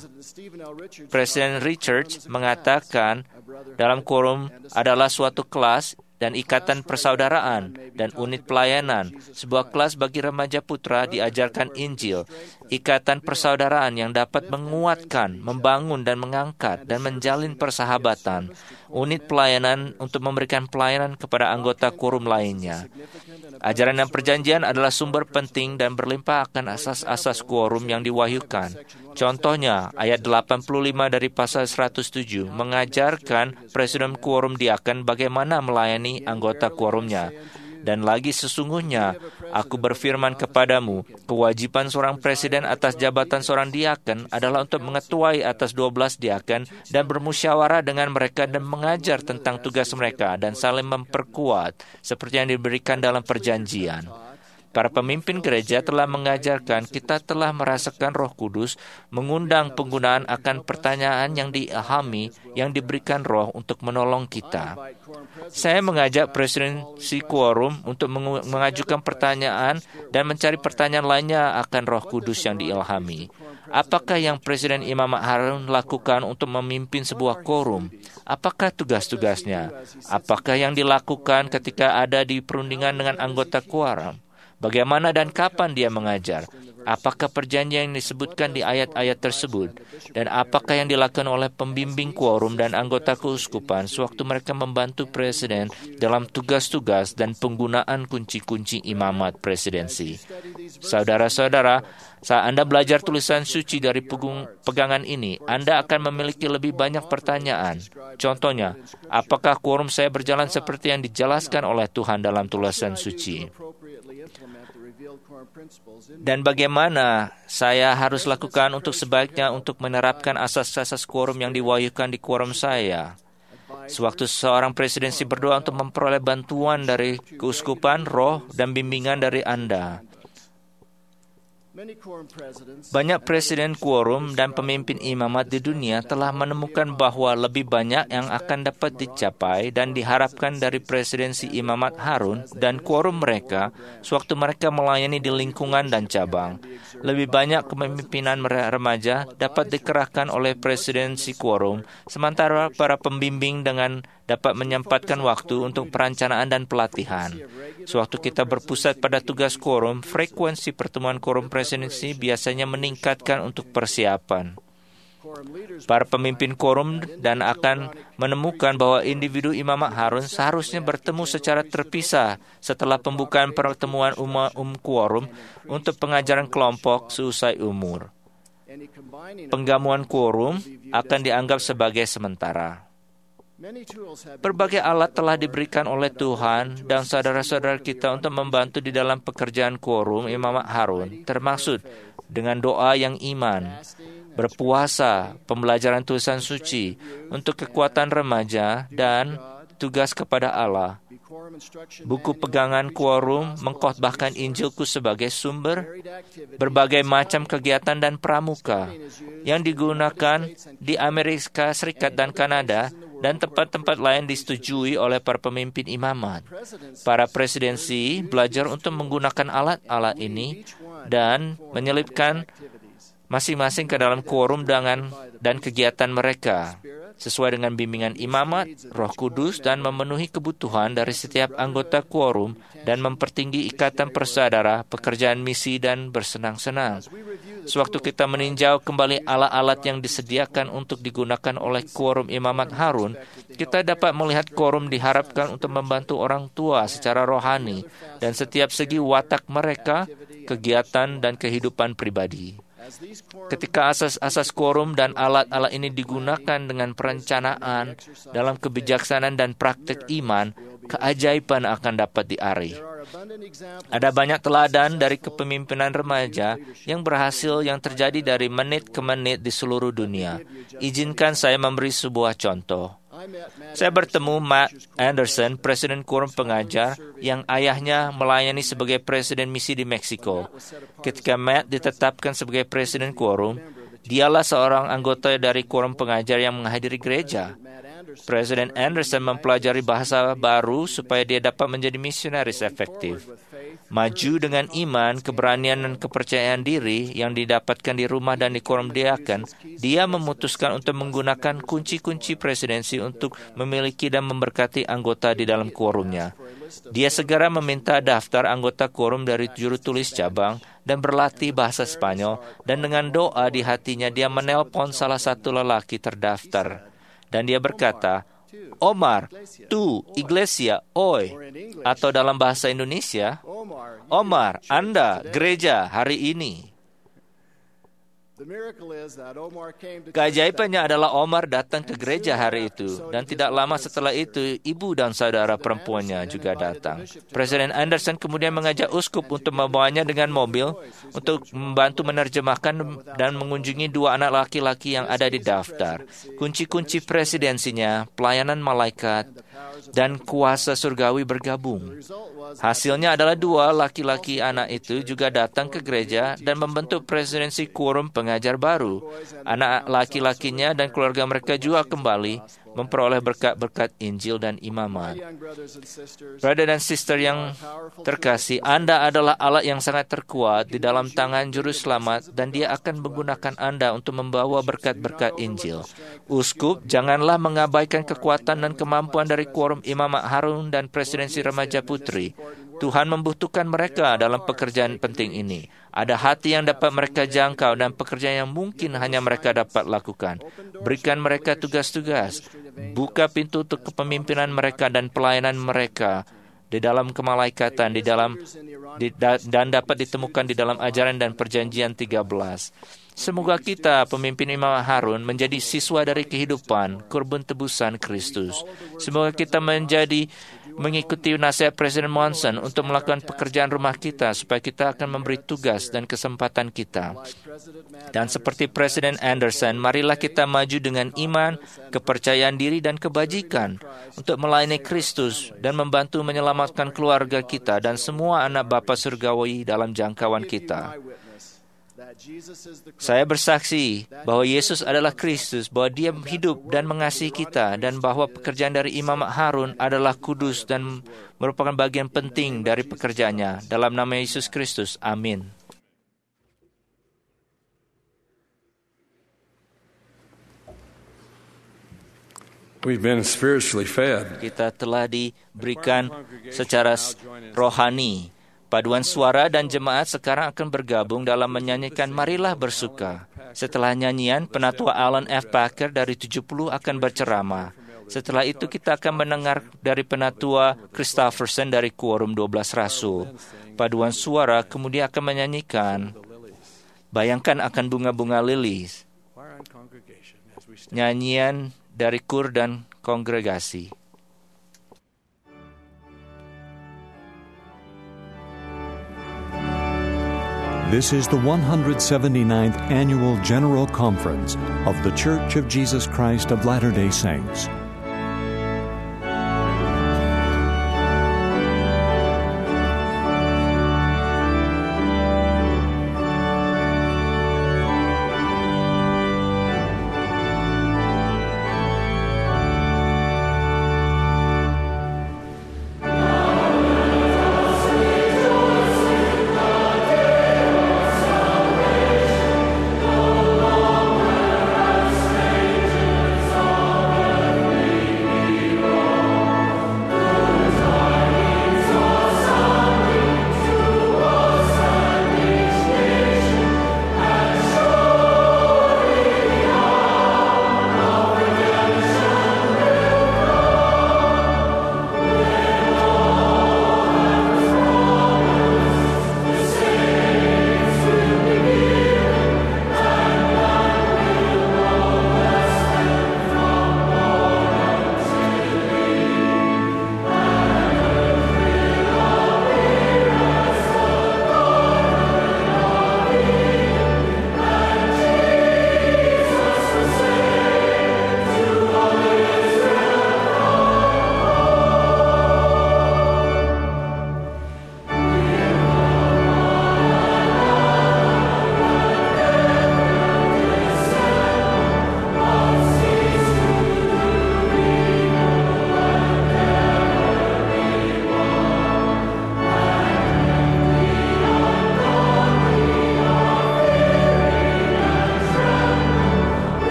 Presiden Richards mengatakan, dalam quorum adalah suatu kelas dan ikatan persaudaraan, dan unit pelayanan, sebuah kelas bagi remaja putra diajarkan Injil, ikatan persaudaraan yang dapat menguatkan, membangun dan mengangkat, dan menjalin persahabatan, unit pelayanan untuk memberikan pelayanan kepada anggota quorum lainnya. Ajaran dan perjanjian adalah sumber penting dan berlimpah akan asas-asas quorum yang diwahyukan. Contohnya, ayat 85 dari pasal 107 mengajarkan presiden quorum diaken bagaimana melayani anggota quorumnya. Dan lagi sesungguhnya, aku berfirman kepadamu, kewajiban seorang presiden atas jabatan seorang diaken adalah untuk mengetuai atas 12 diaken dan bermusyawarah dengan mereka dan mengajar tentang tugas mereka dan saling memperkuat seperti yang diberikan dalam perjanjian. Para pemimpin gereja telah mengajarkan kita telah merasakan Roh Kudus mengundang penggunaan akan pertanyaan yang diilhami yang diberikan Roh untuk menolong kita. Saya mengajak presidensi quorum untuk mengajukan pertanyaan dan mencari pertanyaan lainnya akan Roh Kudus yang diilhami. Apakah yang Presiden Imam Harun lakukan untuk memimpin sebuah quorum? Apakah tugas-tugasnya? Apakah yang dilakukan ketika ada di perundingan dengan anggota quorum? Bagaimana dan kapan dia mengajar? Apakah perjanjian yang disebutkan di ayat-ayat tersebut? Dan apakah yang dilakukan oleh pembimbing quorum dan anggota keuskupan sewaktu mereka membantu presiden dalam tugas-tugas dan penggunaan kunci-kunci imamat presidensi? Saudara-saudara, saat Anda belajar tulisan suci dari pegangan ini, Anda akan memiliki lebih banyak pertanyaan. Contohnya, apakah quorum saya berjalan seperti yang dijelaskan oleh Tuhan dalam tulisan suci? Dan bagaimana saya harus lakukan untuk sebaiknya untuk menerapkan asas-asas quorum yang diwahyukan di quorum saya? Sewaktu seorang presidensi berdoa untuk memperoleh bantuan dari keuskupan, roh, dan bimbingan dari Anda. Banyak presiden quorum dan pemimpin imamat di dunia telah menemukan bahwa lebih banyak yang akan dapat dicapai dan diharapkan dari presidensi imamat Harun dan quorum mereka sewaktu mereka melayani di lingkungan dan cabang. Lebih banyak kepemimpinan remaja dapat dikerahkan oleh presidensi quorum, sementara para pembimbing dapat menyempatkan waktu untuk perencanaan dan pelatihan. Sewaktu kita berpusat pada tugas quorum, frekuensi pertemuan quorum presidensi biasanya meningkatkan untuk persiapan. Para pemimpin quorum dan akan menemukan bahwa individu imamat Harun seharusnya bertemu secara terpisah setelah pembukaan pertemuan quorum untuk pengajaran kelompok seusai umur. Penggabungan quorum akan dianggap sebagai sementara. Berbagai alat telah diberikan oleh Tuhan dan saudara-saudara kita untuk membantu di dalam pekerjaan quorum imamat Harun, termasuk dengan doa yang iman, berpuasa, pembelajaran tulisan suci, untuk kekuatan remaja, dan tugas kepada Allah. Buku pegangan quorum mengkhotbahkan Injilku sebagai sumber, berbagai macam kegiatan dan pramuka yang digunakan di Amerika Serikat dan Kanada, dan tempat-tempat lain disetujui oleh para pemimpin imamat. Para presidensi belajar untuk menggunakan alat-alat ini dan menyelipkan masing-masing ke dalam quorum dan kegiatan mereka, sesuai dengan bimbingan imamat, Roh Kudus, dan memenuhi kebutuhan dari setiap anggota quorum dan mempertinggi ikatan persaudara, pekerjaan misi, dan bersenang-senang. Sewaktu kita meninjau kembali alat-alat yang disediakan untuk digunakan oleh quorum imamat Harun, kita dapat melihat quorum diharapkan untuk membantu orang tua secara rohani dan setiap segi watak mereka, kegiatan, dan kehidupan pribadi. Ketika asas-asas quorum dan alat-alat ini digunakan dengan perencanaan dalam kebijaksanaan dan praktik iman, keajaiban akan dapat diarahi. Ada banyak teladan dari kepemimpinan remaja yang berhasil yang terjadi dari menit ke menit di seluruh dunia. Izinkan saya memberi sebuah contoh. Saya bertemu Matt Anderson, Presiden Quorum Pengajar, yang ayahnya melayani sebagai Presiden Misi di Meksiko. Ketika Matt ditetapkan sebagai Presiden Quorum, dialah seorang anggota dari Quorum Pengajar yang menghadiri gereja. Presiden Anderson mempelajari bahasa baru supaya dia dapat menjadi misionaris efektif. Maju dengan iman, keberanian, dan kepercayaan diri yang didapatkan di rumah dan di quorum diaken, dia memutuskan untuk menggunakan kunci-kunci presidensi untuk memiliki dan memberkati anggota di dalam quorumnya. Dia segera meminta daftar anggota quorum dari juru tulis cabang dan berlatih bahasa Spanyol, dan dengan doa di hatinya dia menelpon salah satu lelaki terdaftar. Dan dia berkata, Omar, tu, iglesia, hoy. Atau dalam bahasa Indonesia, Omar, Anda, gereja, hari ini. Keajaibannya adalah Omar datang ke gereja hari itu, dan tidak lama setelah itu, ibu dan saudara perempuannya juga datang. Presiden Anderson kemudian mengajak uskup untuk membawanya dengan mobil untuk membantu menerjemahkan dan mengunjungi 2 anak laki-laki yang ada di daftar. Kunci-kunci presidensinya, pelayanan malaikat, dan kuasa surgawi bergabung. Hasilnya adalah 2 laki-laki anak itu juga datang ke gereja dan membentuk presidensi quorum pengajar baru. Anak laki-lakinya dan keluarga mereka juga kembali memperoleh berkat-berkat Injil dan imamat. Brother dan sister yang terkasih, Anda adalah alat yang sangat terkuat di dalam tangan Juru Selamat, dan Dia akan menggunakan Anda untuk membawa berkat-berkat Injil. Uskup, janganlah mengabaikan kekuatan dan kemampuan dari quorum Imamat Harun dan presidensi remaja putri. Tuhan membutuhkan mereka dalam pekerjaan penting ini. Ada hati yang dapat mereka jangkau dan pekerjaan yang mungkin hanya mereka dapat lakukan. Berikan mereka tugas-tugas. Buka pintu untuk kepemimpinan mereka dan pelayanan mereka di dalam kemalaikatan, dan dapat ditemukan di dalam ajaran dan perjanjian 13. Semoga kita, pemimpin Imam Harun, menjadi siswa dari kehidupan, kurban tebusan Kristus. Semoga kita mengikuti nasihat Presiden Monson untuk melakukan pekerjaan rumah kita, supaya kita akan memberi tugas dan kesempatan kita. Dan seperti Presiden Anderson, marilah kita maju dengan iman, kepercayaan diri, dan kebajikan untuk melayani Kristus dan membantu menyelamatkan keluarga kita dan semua anak Bapa surgawi dalam jangkauan kita. Saya bersaksi bahwa Yesus adalah Kristus, bahwa Dia hidup dan mengasihi kita, dan bahwa pekerjaan dari Imam Harun adalah kudus dan merupakan bagian penting dari pekerjaannya. Dalam nama Yesus Kristus, amin. We've been spiritually fed. Kita telah diberikan secara rohani. Paduan suara dan jemaat sekarang akan bergabung dalam menyanyikan Marilah Bersuka. Setelah nyanyian, Penatua Alan F. Packer dari 70 akan berceramah. Setelah itu kita akan mendengar dari Penatua Christopherson dari Quorum 12 Rasul. Paduan suara kemudian akan menyanyikan Bayangkan akan bunga-bunga lilis. Nyanyian dari kur dan kongregasi. This is the 179th Annual General Conference of The Church of Jesus Christ of Latter-day Saints.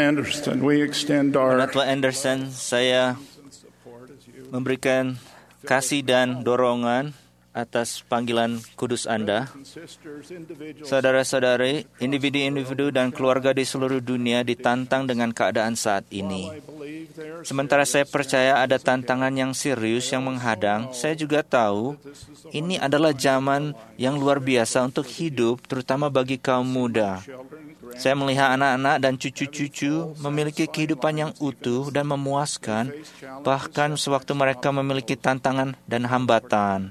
Anderson, we extend our Penatua Anderson, saya memberikan kasih dan dorongan atas panggilan kudus Anda. Saudara-saudari, individu-individu dan keluarga di seluruh dunia ditantang dengan keadaan saat ini. Sementara saya percaya ada tantangan yang serius yang menghadang, saya juga tahu ini adalah zaman yang luar biasa untuk hidup, terutama bagi kaum muda. Saya melihat anak-anak dan cucu-cucu memiliki kehidupan yang utuh dan memuaskan, bahkan sewaktu mereka memiliki tantangan dan hambatan.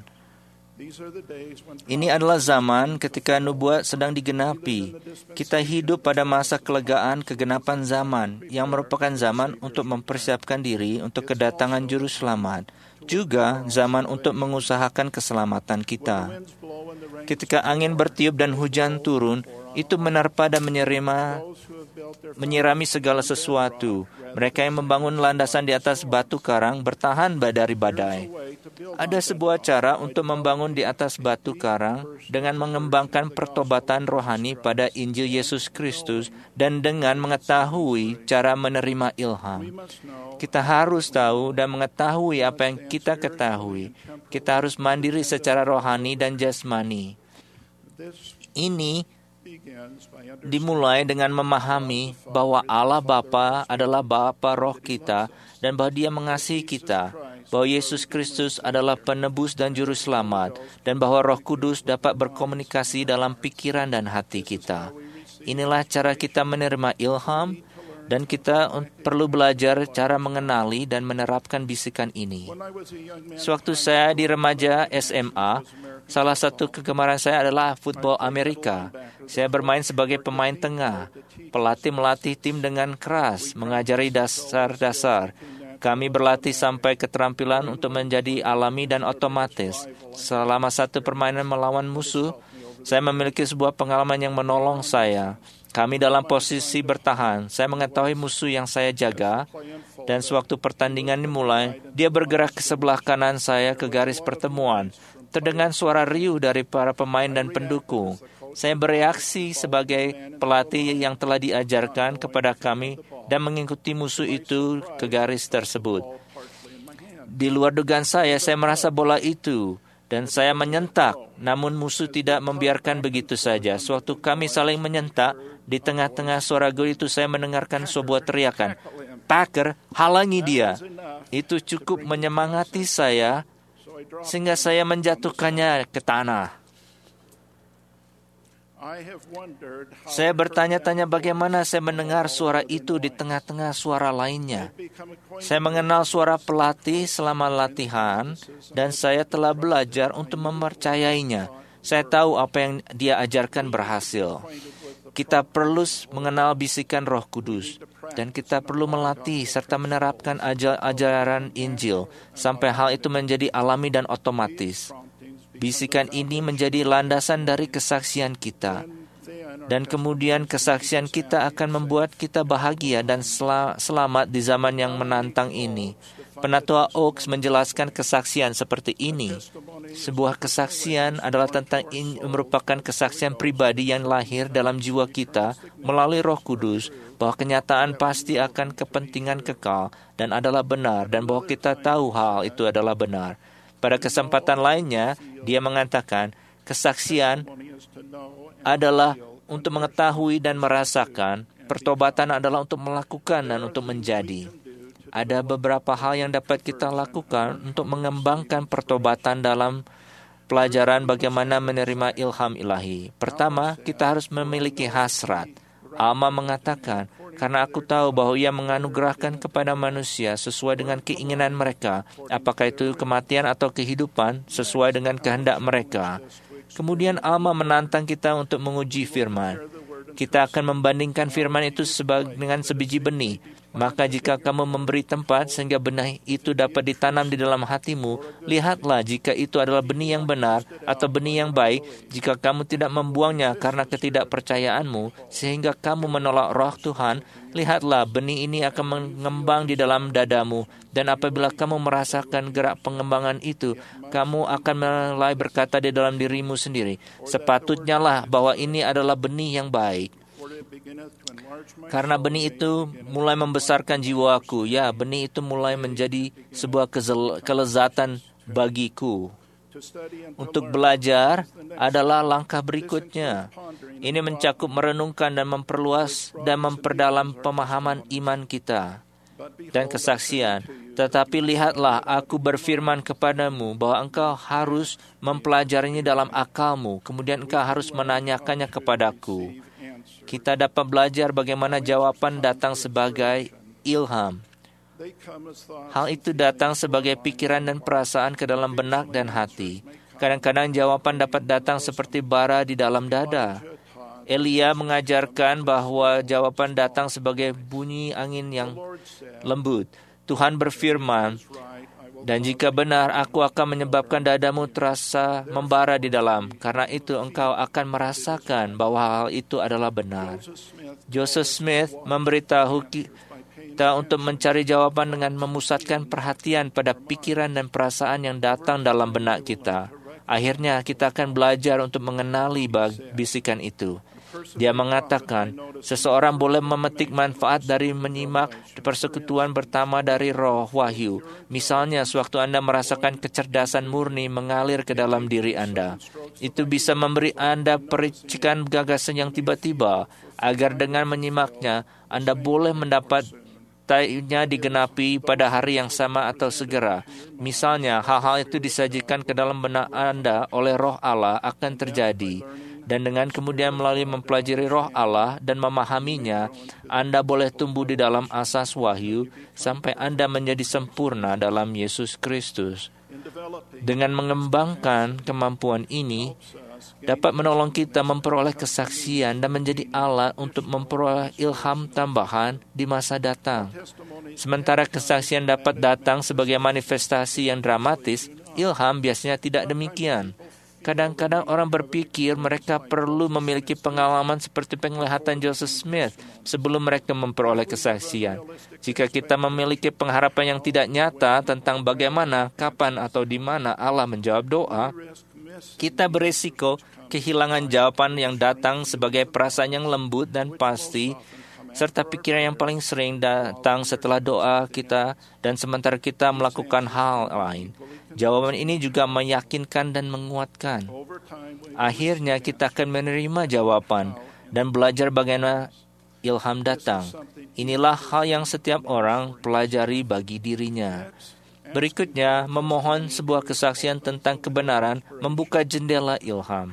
Ini adalah zaman ketika nubuat sedang digenapi. Kita hidup pada masa kelegaan kegenapan zaman, yang merupakan zaman untuk mempersiapkan diri untuk kedatangan Juru Selamat. Juga zaman untuk mengusahakan keselamatan kita. Ketika angin bertiup dan hujan turun, itu menerpa dan menyirami segala sesuatu. Mereka yang membangun landasan di atas batu karang bertahan dari badai. Ada sebuah cara untuk membangun di atas batu karang dengan mengembangkan pertobatan rohani pada Injil Yesus Kristus dan dengan mengetahui cara menerima ilham. Kita harus tahu dan mengetahui apa yang kita ketahui. Kita harus mandiri secara rohani dan jasmani. Ini dimulai dengan memahami bahwa Allah Bapa adalah Bapa roh kita dan bahwa Dia mengasihi kita, bahwa Yesus Kristus adalah penebus dan juru selamat, dan bahwa Roh Kudus dapat berkomunikasi dalam pikiran dan hati kita. Inilah cara kita menerima ilham, dan kita perlu belajar cara mengenali dan menerapkan bisikan ini. Sewaktu saya di remaja SMA, salah satu kegemaran saya adalah football Amerika. Saya bermain sebagai pemain tengah. Pelatih melatih tim dengan keras, mengajari dasar-dasar. Kami berlatih sampai keterampilan untuk menjadi alami dan otomatis. Selama satu permainan melawan musuh, saya memiliki sebuah pengalaman yang menolong saya. Kami dalam posisi bertahan. Saya mengetahui musuh yang saya jaga, dan sewaktu pertandingan dimulai, dia bergerak ke sebelah kanan saya ke garis pertemuan. Terdengar suara riuh dari para pemain dan pendukung. Saya bereaksi sebagai pelatih yang telah diajarkan kepada kami dan mengikuti musuh itu ke garis tersebut. Di luar dugaan saya merasa bola itu, dan saya menyentak, namun musuh tidak membiarkan begitu saja. Sewaktu kami saling menyentak, di tengah-tengah suara gol itu saya mendengarkan sebuah teriakan, "Packer, halangi dia." Itu cukup menyemangati saya, sehingga saya menjatuhkannya ke tanah. Saya bertanya-tanya bagaimana saya mendengar suara itu di tengah-tengah suara lainnya. Saya mengenal suara pelatih selama latihan, dan saya telah belajar untuk mempercayainya. Saya tahu apa yang dia ajarkan berhasil. Kita perlu mengenal bisikan Roh Kudus, dan kita perlu melatih serta menerapkan ajaran Injil sampai hal itu menjadi alami dan otomatis. Bisikan ini menjadi landasan dari kesaksian kita, dan kemudian kesaksian kita akan membuat kita bahagia dan selamat di zaman yang menantang ini. Penatua Oaks menjelaskan kesaksian seperti ini. Sebuah kesaksian adalah merupakan kesaksian pribadi yang lahir dalam jiwa kita melalui Roh Kudus, bahwa kenyataan pasti akan kepentingan kekal dan adalah benar, dan bahwa kita tahu hal itu adalah benar. Pada kesempatan lainnya, dia mengatakan, kesaksian adalah untuk mengetahui dan merasakan, pertobatan adalah untuk melakukan dan untuk menjadi. Ada beberapa hal yang dapat kita lakukan untuk mengembangkan pertobatan dalam pelajaran bagaimana menerima ilham ilahi. Pertama, kita harus memiliki hasrat. Alma mengatakan, karena aku tahu bahwa Ia menganugerahkan kepada manusia sesuai dengan keinginan mereka, apakah itu kematian atau kehidupan, sesuai dengan kehendak mereka. Kemudian Alma menantang kita untuk menguji firman. Kita akan membandingkan firman itu dengan sebiji benih. Maka jika kamu memberi tempat sehingga benih itu dapat ditanam di dalam hatimu, lihatlah jika itu adalah benih yang benar atau benih yang baik. Jika kamu tidak membuangnya karena ketidakpercayaanmu, sehingga kamu menolak Roh Tuhan, lihatlah benih ini akan mengembang di dalam dadamu. Dan apabila kamu merasakan gerak pengembangan itu, kamu akan mulai berkata di dalam dirimu sendiri, sepatutnya lah bahwa ini adalah benih yang baik. Karena benih itu mulai membesarkan jiwaku. Ya, benih itu mulai menjadi sebuah kelezatan bagiku. Untuk belajar adalah langkah berikutnya. Ini mencakup merenungkan dan memperluas dan memperdalam pemahaman iman kita dan kesaksian. Tetapi lihatlah, aku berfirman kepadamu bahwa engkau harus mempelajarinya dalam akalmu, kemudian engkau harus menanyakannya kepadaku. Kita dapat belajar bagaimana jawaban datang sebagai ilham. Hal itu datang sebagai pikiran dan perasaan ke dalam benak dan hati. Kadang-kadang jawaban dapat datang seperti bara di dalam dada. Elia mengajarkan bahwa jawaban datang sebagai bunyi angin yang lembut. Tuhan berfirman, dan jika benar, aku akan menyebabkan dadamu terasa membara di dalam. Karena itu engkau akan merasakan bahwa hal itu adalah benar. Joseph Smith memberitahu kita untuk mencari jawaban dengan memusatkan perhatian pada pikiran dan perasaan yang datang dalam benak kita. Akhirnya kita akan belajar untuk mengenali bisikan itu. Dia mengatakan, seseorang boleh memetik manfaat dari menyimak persekutuan pertama dari roh wahyu. Misalnya, sewaktu Anda merasakan kecerdasan murni mengalir ke dalam diri Anda. Itu bisa memberi Anda percikan gagasan yang tiba-tiba, agar dengan menyimaknya, Anda boleh mendapatnya digenapi pada hari yang sama atau segera. Misalnya, hal-hal itu disajikan ke dalam benak Anda oleh roh Allah akan terjadi. Dan dengan kemudian melalui mempelajari roh Allah dan memahaminya, Anda boleh tumbuh di dalam asas wahyu sampai Anda menjadi sempurna dalam Yesus Kristus. Dengan mengembangkan kemampuan ini, dapat menolong kita memperoleh kesaksian dan menjadi alat untuk memperoleh ilham tambahan di masa datang. Sementara kesaksian dapat datang sebagai manifestasi yang dramatis, ilham biasanya tidak demikian. Kadang-kadang orang berpikir mereka perlu memiliki pengalaman seperti penglihatan Joseph Smith sebelum mereka memperoleh kesaksian. Jika kita memiliki pengharapan yang tidak nyata tentang bagaimana, kapan, atau di mana Allah menjawab doa, kita berisiko kehilangan jawaban yang datang sebagai perasaan yang lembut dan pasti, serta pikiran yang paling sering datang setelah doa kita dan sementara kita melakukan hal lain. Jawaban ini juga meyakinkan dan menguatkan. Akhirnya kita akan menerima jawaban dan belajar bagaimana ilham datang. Inilah hal yang setiap orang pelajari bagi dirinya. Berikutnya, memohon sebuah kesaksian tentang kebenaran membuka jendela ilham.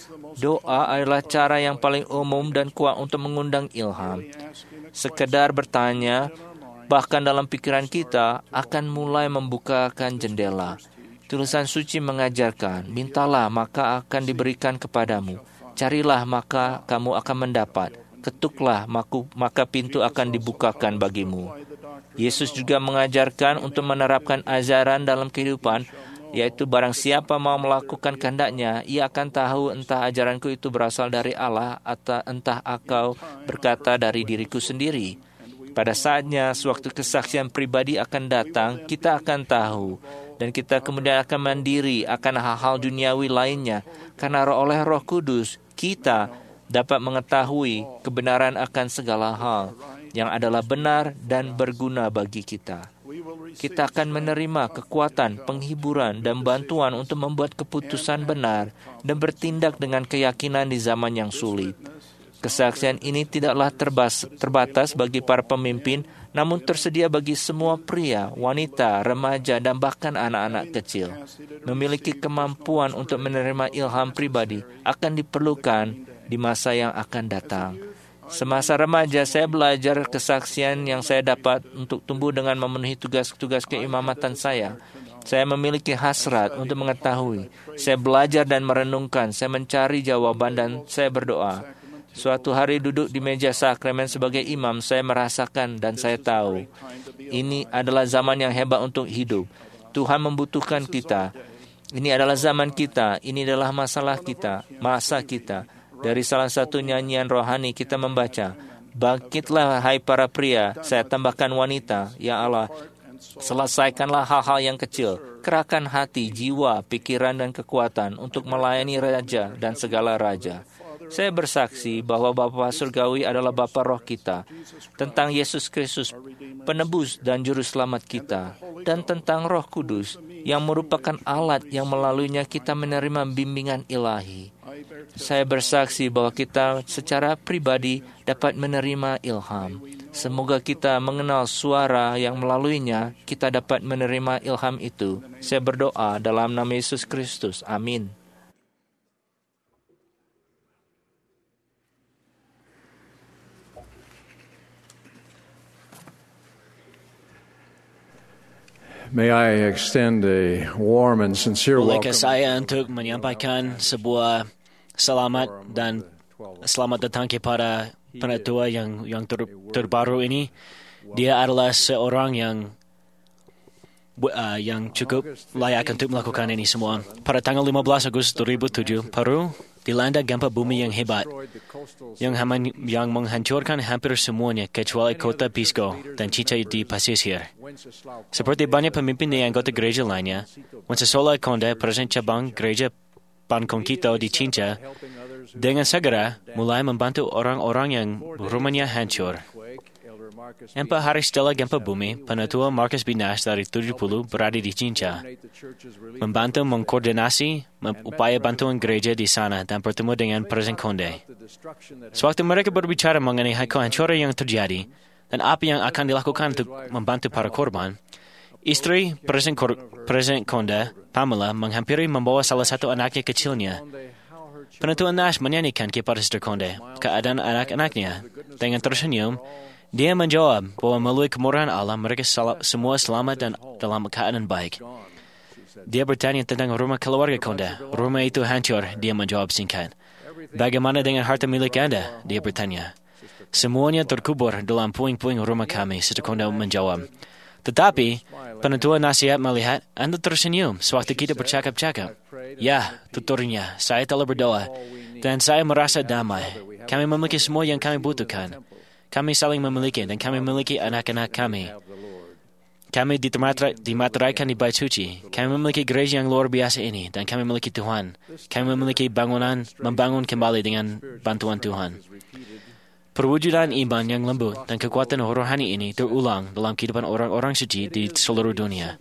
Doa adalah cara yang paling umum dan kuat untuk mengundang ilham. Sekedar bertanya, bahkan dalam pikiran kita, akan mulai membukakan jendela. Tulisan suci mengajarkan, mintalah maka akan diberikan kepadamu. Carilah maka kamu akan mendapat. Ketuklah maka pintu akan dibukakan bagimu. Yesus juga mengajarkan untuk menerapkan ajaran dalam kehidupan, yaitu barang siapa mau melakukan kehendaknya, ia akan tahu entah ajaranku itu berasal dari Allah atau entah aku berkata dari diriku sendiri. Pada saatnya, sewaktu kesaksian pribadi akan datang, kita akan tahu. Dan kita kemudian akan mandiri akan hal-hal duniawi lainnya. Karena oleh Roh Kudus, kita dapat mengetahui kebenaran akan segala hal yang adalah benar dan berguna bagi kita. Kita akan menerima kekuatan, penghiburan, dan bantuan untuk membuat keputusan benar dan bertindak dengan keyakinan di zaman yang sulit. Kesaksian ini tidaklah terbatas bagi para pemimpin, namun tersedia bagi semua pria, wanita, remaja, dan bahkan anak-anak kecil. Memiliki kemampuan untuk menerima ilham pribadi akan diperlukan di masa yang akan datang. Semasa remaja, saya belajar kesaksian yang saya dapat untuk tumbuh dengan memenuhi tugas-tugas keimamatan saya. Saya memiliki hasrat untuk mengetahui. Saya belajar dan merenungkan. Saya mencari jawaban dan saya berdoa. Suatu hari duduk di meja sakramen sebagai imam, saya merasakan dan saya tahu ini adalah zaman yang hebat untuk hidup. Tuhan membutuhkan kita. Ini adalah zaman kita. Ini adalah masalah kita, masa kita. Dari salah satu nyanyian rohani kita membaca, bangkitlah hai para pria, saya tambahkan wanita, ya Allah, selesaikanlah hal-hal yang kecil, kerahkan hati, jiwa, pikiran, dan kekuatan untuk melayani raja dan segala raja. Saya bersaksi bahwa Bapa Surgawi adalah Bapa roh kita, tentang Yesus Kristus, penebus dan juru selamat kita, dan tentang Roh Kudus, yang merupakan alat yang melaluinya kita menerima bimbingan ilahi. Saya bersaksi bahwa kita secara pribadi dapat menerima ilham. Semoga kita mengenal suara yang melaluinya kita dapat menerima ilham itu. Saya berdoa dalam nama Yesus Kristus. Amin. May I extend a warm and sincere Bolehkah welcome saya untuk menyampaikan sebuah selamat dan selamat datang kepada penatua yang terbaru ini. Dia adalah seorang yang cukup layak untuk melakukan ini semua. Pada tanggal 15 Agustus 2007, Peru dilanda gempa bumi yang hebat yang menghancurkan hampir semuanya kecuali kota Pisco dan Chicha di pesisir. Seperti banyak pemimpin dan anggota gereja lainnya, Wenceslao Conde, Presiden Cabang Gereja Panconquito di Chincha, dengan segera mulai membantu orang-orang yang rumahnya hancur. 4 hari setelah gempa bumi, Penatua Marcus B. Nash dari 70 berada di Chincha, membantu mengkoordinasi upaya bantuan gereja di sana dan bertemu dengan Presiden Conde. Sewaktu mereka berbicara mengenai kehancuran yang terjadi dan apa yang akan dilakukan untuk membantu para korban, istri Presiden Conde, Pamela, menghampiri membawa salah satu anaknya kecilnya. Penatua Nash menyanyikan kepada Sister Conde keadaan anak-anaknya. Dengan tersenyum, dia menjawab bahwa melalui kemurahan Allah mereka semua selamat dan dalam keadaan baik. Dia bertanya tentang rumah keluarga Conde. Rumah itu hancur, dia menjawab singkat. Bagaimana dengan harta milik Anda? Dia bertanya. Semuanya terkubur dalam puing-puing rumah kami, Sister Conde menjawab. Tetapi, penatua nasihat melihat Anda tersenyum sewaktu kita bercakap-cakap. Ya, tuturnya, saya telah berdoa dan saya merasa damai. Kami memiliki semua yang kami butuhkan. Kami saling memiliki dan kami memiliki anak-anak kami. Kami dimateraikan di bait suci. Kami memiliki gereja yang luar biasa ini dan kami memiliki Tuhan. Kami memiliki membangun kembali dengan bantuan Tuhan. Perwujudan iman yang lembut dan kekuatan rohani ini terulang dalam kehidupan orang-orang suci di seluruh dunia.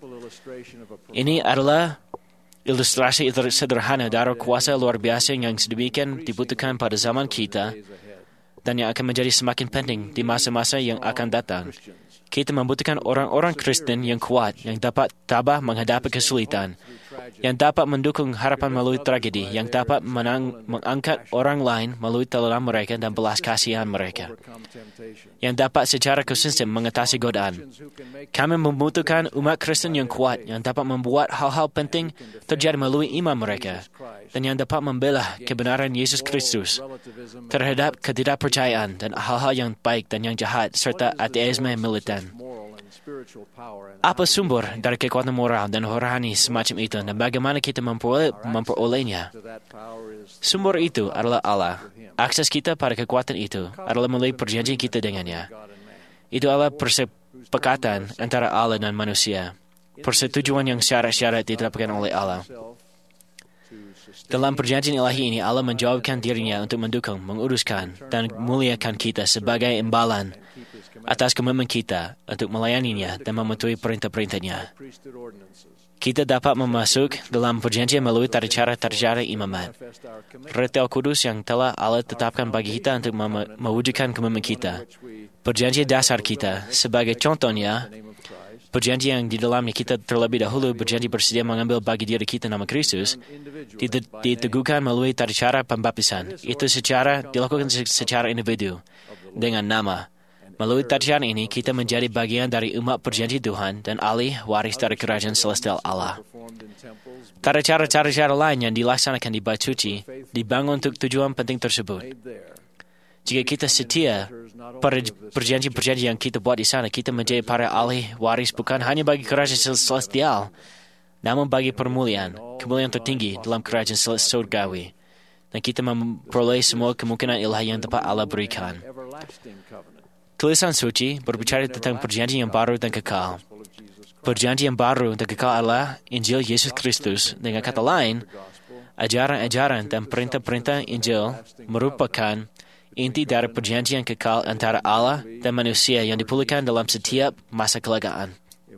Ini adalah ilustrasi sederhana dari kuasa luar biasa yang sedemikian dibutuhkan pada zaman kita dan yang akan menjadi semakin penting di masa-masa yang akan datang. Kita membutuhkan orang-orang Kristen yang kuat, yang dapat tabah menghadapi kesulitan, yang dapat mendukung harapan melalui tragedi, yang dapat mengangkat orang lain melalui teladan mereka dan belas kasihan mereka, yang dapat secara konsisten mengatasi godaan. Kami membutuhkan umat Kristen yang kuat, yang dapat membuat hal-hal penting terjadi melalui iman mereka, dan yang dapat membela kebenaran Yesus Kristus terhadap ketidakpercayaan dan hal-hal yang baik dan yang jahat, serta ateisme militan. Apa sumber dari kekuatan moral dan rohani semacam itu dan bagaimana kita memperolehnya? Sumber itu adalah Allah. Akses kita pada kekuatan itu adalah melalui perjanjian kita dengannya. Itu adalah persepakatan antara Allah dan manusia. Persetujuan yang syarat-syarat ditetapkan oleh Allah. Dalam perjanjian ilahi ini, Allah menjawabkan dirinya untuk mendukung, menguruskan, dan memuliakan kita sebagai imbalan atas komitmen kita untuk melayaninya dan mematuhi perintah-perintahnya. Kita dapat memasuk dalam perjanjian melalui cara-cara imamat. Ritual kudus yang telah Allah tetapkan bagi kita untuk mewujudkan komitmen kita. Perjanjian dasar kita, sebagai contohnya, perjanjian yang di dalamnya kita terlebih dahulu berjanji bersedia mengambil bagi diri kita nama Kristus, diteguhkan melalui cara pembaptisan. Itu dilakukan secara individu, dengan nama. Melalui tajian ini, kita menjadi bagian dari umat perjanjian Tuhan dan ahli waris dari kerajaan celestial Allah. Cara-cara lain yang dilaksanakan di bait suci dibangun untuk tujuan penting tersebut. Jika kita setia pada perjanjian yang kita buat di sana, kita menjadi para ahli waris bukan hanya bagi kerajaan celestial, namun bagi kemuliaan tertinggi dalam kerajaan surgawi. Dan kita memperoleh semua kemungkinan ilahi yang dapat Allah berikan. Tulisan suci berbicara tentang perjanjian yang baru dan kekal. Perjanjian baru dan kekal adalah Injil Yesus Kristus. Dengan kata lain, Ajaran-ajaran dan perintah-perintah Injil merupakan inti dari perjanjian kekal antara Allah dan manusia yang dipulihkan dalam setiap masa kelegaan.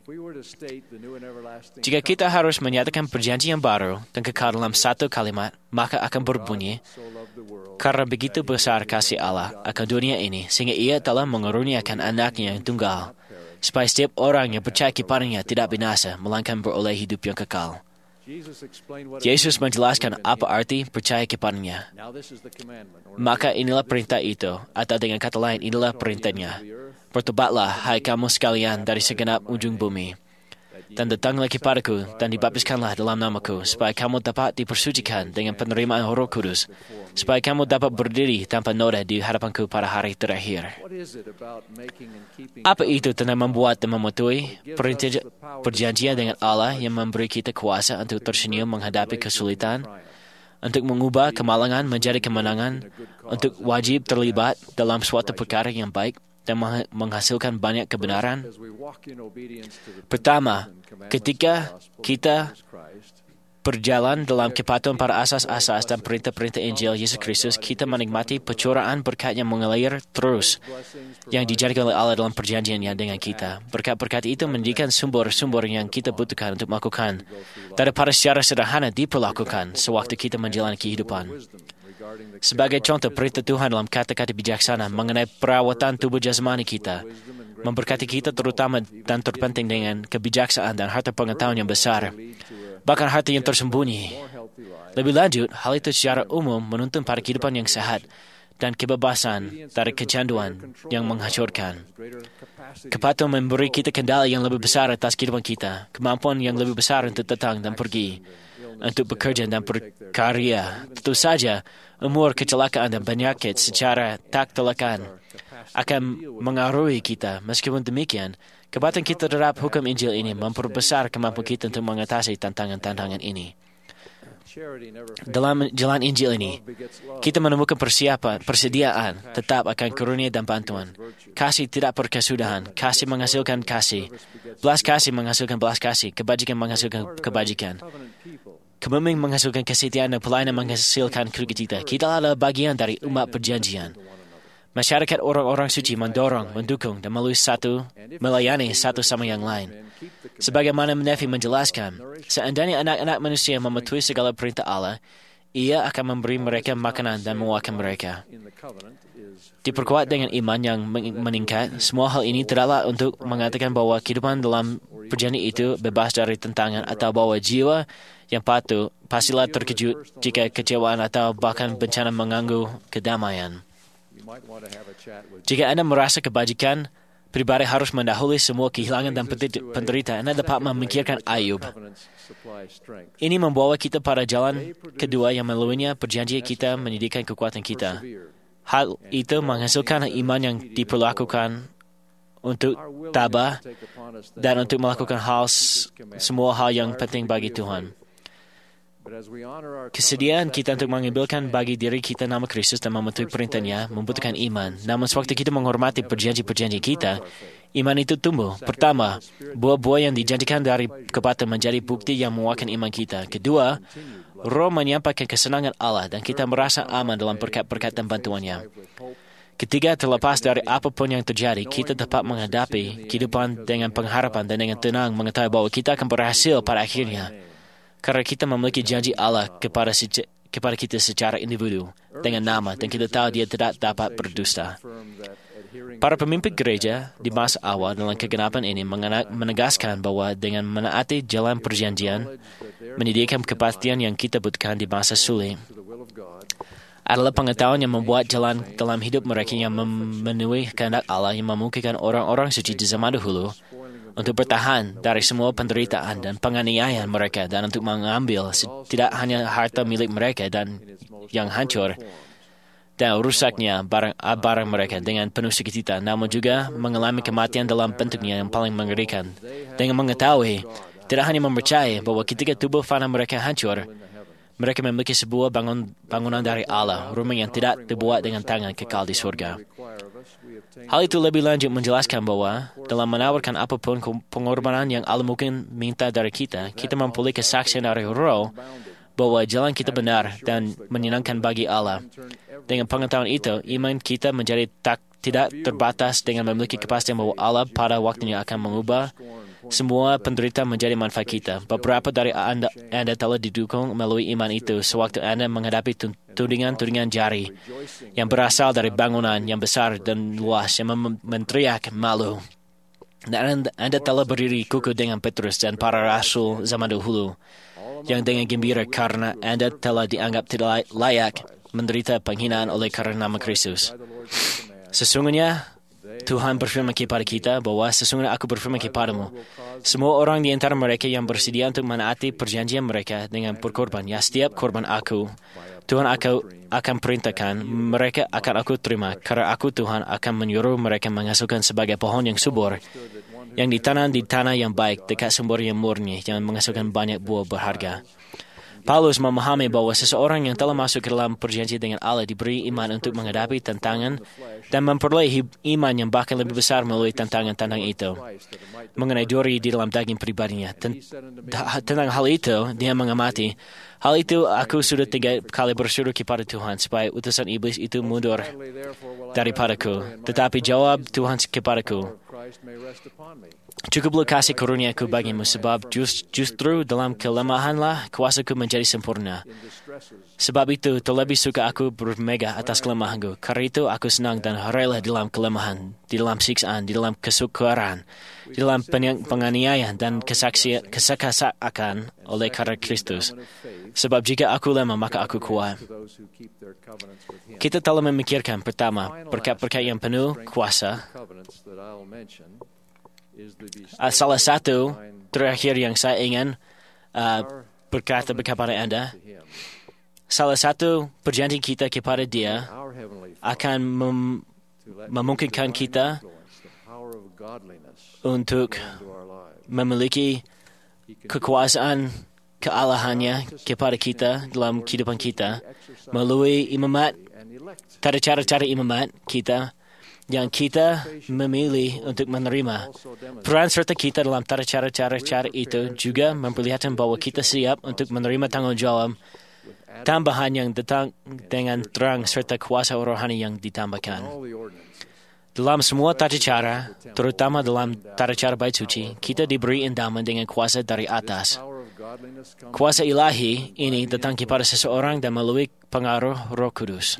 Jika kita harus menyatakan perjanjian baru dan kekal dalam satu kalimat, maka akan berbunyi, karena begitu besar kasih Allah akan dunia ini, sehingga Ia telah mengaruniakan anaknya yang tunggal, supaya setiap orang yang percaya kepadanya tidak binasa, melainkan beroleh hidup yang kekal. Yesus menjelaskan apa arti percaya kepadanya. Maka inilah perintah itu, atau dengan kata lain, inilah perintahnya. Bertobatlah, hai kamu sekalian dari segenap ujung bumi, dan datanglah kepadaku, dan dibaptiskanlah dalam namaku, supaya kamu dapat dipersucikan dengan penerimaan Roh Kudus, supaya kamu dapat berdiri tanpa noda di hadapanku pada hari terakhir. Apa itu tentang membuat dan mematuhi perjanjian dengan Allah yang memberi kita kuasa untuk tersenyum menghadapi kesulitan, untuk mengubah kemalangan menjadi kemenangan, untuk wajib terlibat dalam suatu perkara yang baik, dan menghasilkan banyak kebenaran? Pertama, ketika kita berjalan dalam kepatuhan pada asas-asas dan perintah-perintah Injil Yesus Kristus, kita menikmati pencurahan berkat yang mengalir terus yang dijadikan oleh Allah dalam perjanjiannya dengan kita. Berkat-berkat itu menjadikan sumber-sumber yang kita butuhkan untuk melakukan daripada secara sederhana diperlakukan sewaktu kita menjalani kehidupan. Sebagai contoh, perintah Tuhan dalam kata-kata bijaksana mengenai perawatan tubuh jasmani kita memberkati kita terutama dan terpenting dengan kebijaksanaan dan harta pengetahuan yang besar, bahkan harta yang tersembunyi. Lebih lanjut, hal itu secara umum menuntun pada kehidupan yang sehat dan kebebasan dari kecanduan yang menghancurkan. Kepatuhan memberi kita kendali yang lebih besar atas kehidupan kita, kemampuan yang lebih besar untuk datang dan pergi, untuk bekerja dan berkarya. Tentu saja, umur, kecelakaan dan penyakit secara tak terelakkan akan mengaruhi kita. Meskipun demikian, kepatuhan kita terhadap hukum Injil ini memperbesar kemampuan kita untuk mengatasi tantangan-tantangan ini. Dalam jalan Injil ini, kita menemukan persediaan tetap akan karunia dan bantuan. Kasih tidak berkesudahan, kasih menghasilkan kasih, belas kasih menghasilkan belas kasih, kebajikan menghasilkan kebajikan. Kemimpinan menghasilkan kesetiaan dan pelayanan menghasilkan sukacita. Kita adalah bagian dari umat perjanjian. Masyarakat orang-orang suci mendorong, mendukung, dan melayani satu sama yang lain. Sebagaimana Nefi menjelaskan, seandainya anak-anak manusia mematuhi segala perintah Allah, Ia akan memberi mereka makanan dan menguatkan mereka. Diperkuat dengan iman yang meningkat, semua hal ini tidaklah untuk mengatakan bahwa kehidupan dalam perjanjian itu bebas dari tantangan atau bahwa jiwa yang patuh pastilah terkejut jika kecewaan atau bahkan bencana mengganggu kedamaian. Jika Anda merasa kebajikan, pribadi harus mendahului semua kehilangan dan penderitaan. Anda dapat memikirkan Ayub. Ini membawa kita pada jalan kedua yang melaluinya perjanjian kita menyediakan kekuatan kita. Hal itu menghasilkan iman yang diperlakukan untuk tabah dan untuk melakukan semua hal yang penting bagi Tuhan. Kesediaan kita untuk mengambilkan bagi diri kita nama Kristus dan mematuhi perintahnya membutuhkan iman. Namun sewaktu kita menghormati perjanjian kita, iman itu tumbuh. Pertama, buah-buah yang dijanjikan dari kepatuhan menjadi bukti yang menguatkan iman kita. Kedua, Roh menyampaikan kesenangan Allah dan kita merasa aman dalam berkat-berkat dan bantuannya. Ketiga, terlepas dari apapun yang terjadi, kita dapat menghadapi kehidupan dengan pengharapan dan dengan tenang mengetahui bahwa kita akan berhasil pada akhirnya. Karena kita memiliki janji Allah kepada kita secara individu dengan nama dan kita tahu Dia tidak dapat berdusta. Para pemimpin gereja di masa awal dalam kegenapan ini menegaskan bahwa dengan menaati jalan perjanjian, menyediakan kepastian yang kita butuhkan di masa sulit, adalah pengetahuan yang membuat jalan dalam hidup mereka yang memenuhi kehendak Allah yang memungkinkan orang-orang suci di zaman dahulu untuk bertahan dari semua penderitaan dan penganiayaan mereka dan untuk mengambil tidak hanya harta milik mereka dan yang hancur dan rusaknya barang mereka dengan penuh sukacita, namun juga mengalami kematian dalam bentuknya yang paling mengerikan. Dengan mengetahui, tidak hanya mempercayai bahwa ketika tubuh fana mereka hancur, mereka memiliki sebuah bangunan dari Allah, rumah yang tidak dibuat dengan tangan kekal di surga. Hal itu lebih lanjut menjelaskan bahwa dalam menawarkan apapun pengorbanan yang Allah mungkin minta dari kita, kita mempunyai kesaksian dari Roh bahwa jalan kita benar dan menyenangkan bagi Allah. Dengan pengetahuan itu, iman kita menjadi tidak terbatas dengan memiliki kepastian bahwa Allah pada waktunya akan mengubah semua penderitaan menjadi manfaat kita. Beberapa dari Anda telah didukung melalui iman itu sewaktu Anda menghadapi tudingan-tudingan jari yang berasal dari bangunan yang besar dan luas yang menteriak malu. Dan Anda telah berdiri kukuh dengan Petrus dan para rasul zaman dahulu yang dengan gembira karena Anda telah dianggap tidak layak menderita penghinaan oleh karena nama Kristus. Sesungguhnya Tuhan berfirman kepada kita bahwa sesungguhnya aku berfirman kepadamu, semua orang di antara mereka yang bersedia untuk menaati perjanjian mereka dengan berkorban, ya setiap korban aku, Tuhan akan perintahkan, mereka akan aku terima, karena aku Tuhan akan menyuruh mereka menghasilkan sebagai pohon yang subur, yang ditanam di tanah yang baik, dekat sumber yang murni, yang menghasilkan banyak buah berharga. Paulus memahami bahwa seseorang yang telah masuk ke dalam perjanjian dengan Allah diberi iman untuk menghadapi tantangan dan memperoleh iman yang bahkan lebih besar melalui tantangan-tantangan itu mengenai duri di dalam daging pribadinya. Tentang hal itu, dia mengamati, hal itu aku sudah 3 kali bersyukur kepada Tuhan supaya utusan iblis itu mundur daripadaku. Tetapi jawab Tuhan kepadaku, cukuplah kasih karuniaku bagimu, sebab justru dalam kelemahanlah kuasaku menjadi sempurna. Sebab itu, terlebih suka aku bermegah atas kelemahanku. Karena itu, aku senang dan rela dalam kelemahan, di dalam siksaan, di dalam kesukaran, di dalam penganiayaan dan kesaksian oleh karena Kristus. Sebab jika aku lemah, maka aku kuat. Kita telah memikirkan pertama, berkat-berkat yang penuh kuasa. Salah satu terakhir yang saya ingin berkata kepada Anda, salah satu perjanjian kita kepada Dia akan memungkinkan kita untuk memiliki kekuasaan kealahannya kepada kita dalam kehidupan kita melalui imamat, cara-cara imamat kita yang kita memilih untuk menerima. Peran serta kita dalam cara-cara itu juga memperlihatkan bahwa kita siap untuk menerima tanggungjawab tambahan yang datang dengan terang serta kuasa rohani yang ditambahkan. Dalam semua tata cara, terutama dalam tata cara bait suci, kita diberi endaman dengan kuasa dari atas. Kuasa ilahi ini datang kepada seseorang dan melalui pengaruh Roh Kudus.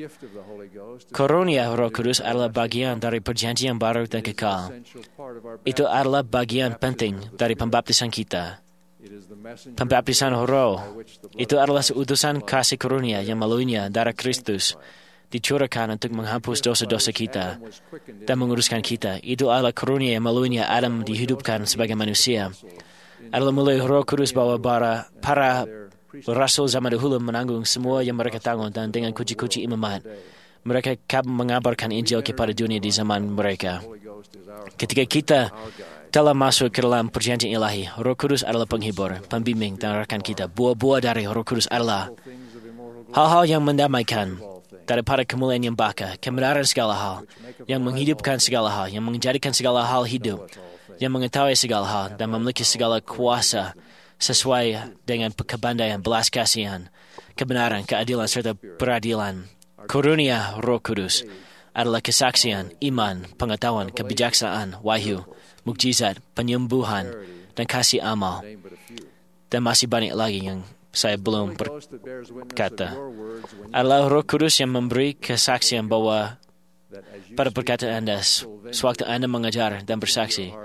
Karunia Roh Kudus adalah bagian dari perjanjian baru dan kekal. Itu adalah bagian penting dari pembaptisan kita. Pembaptisan Roh itu adalah seutusan kasih karunia yang melaluinya darah Kristus dicurahkan untuk menghapus dosa-dosa kita dan menguruskan kita. Itu adalah karunia yang melaluinya Adam dihidupkan sebagai manusia. Adalah melalui Roh Kudus bahwa para rasul zaman dahulu menanggung semua yang mereka tanggung, dan dengan kunci-kunci imamat mereka mengabarkan Injil kepada dunia di zaman mereka. Ketika kita telah masuk ke dalam perjanjian ilahi, Roh Kudus adalah penghibur, pembimbing dan rekan kita. Buah-buah dari Roh Kudus adalah hal-hal yang mendamaikan daripada kemuliaan yang baka, kebenaran segala hal, yang menghidupkan segala hal, yang menjadikan segala hal hidup, yang mengetahui segala hal, dan memiliki segala kuasa sesuai dengan kebandaian, belas kasihan, kebenaran, keadilan, serta peradilan. Karunia Roh Kudus adalah kesaksian, iman, pengetahuan, kebijaksanaan, wahyu, mukjizat, penyembuhan, dan kasih amal. Dan masih banyak lagi yang saya belum berkata. Adalah Roh Kudus yang memberi kesaksian bahwa pada perkataan Anda, sewaktu Anda mengajar dan bersaksi,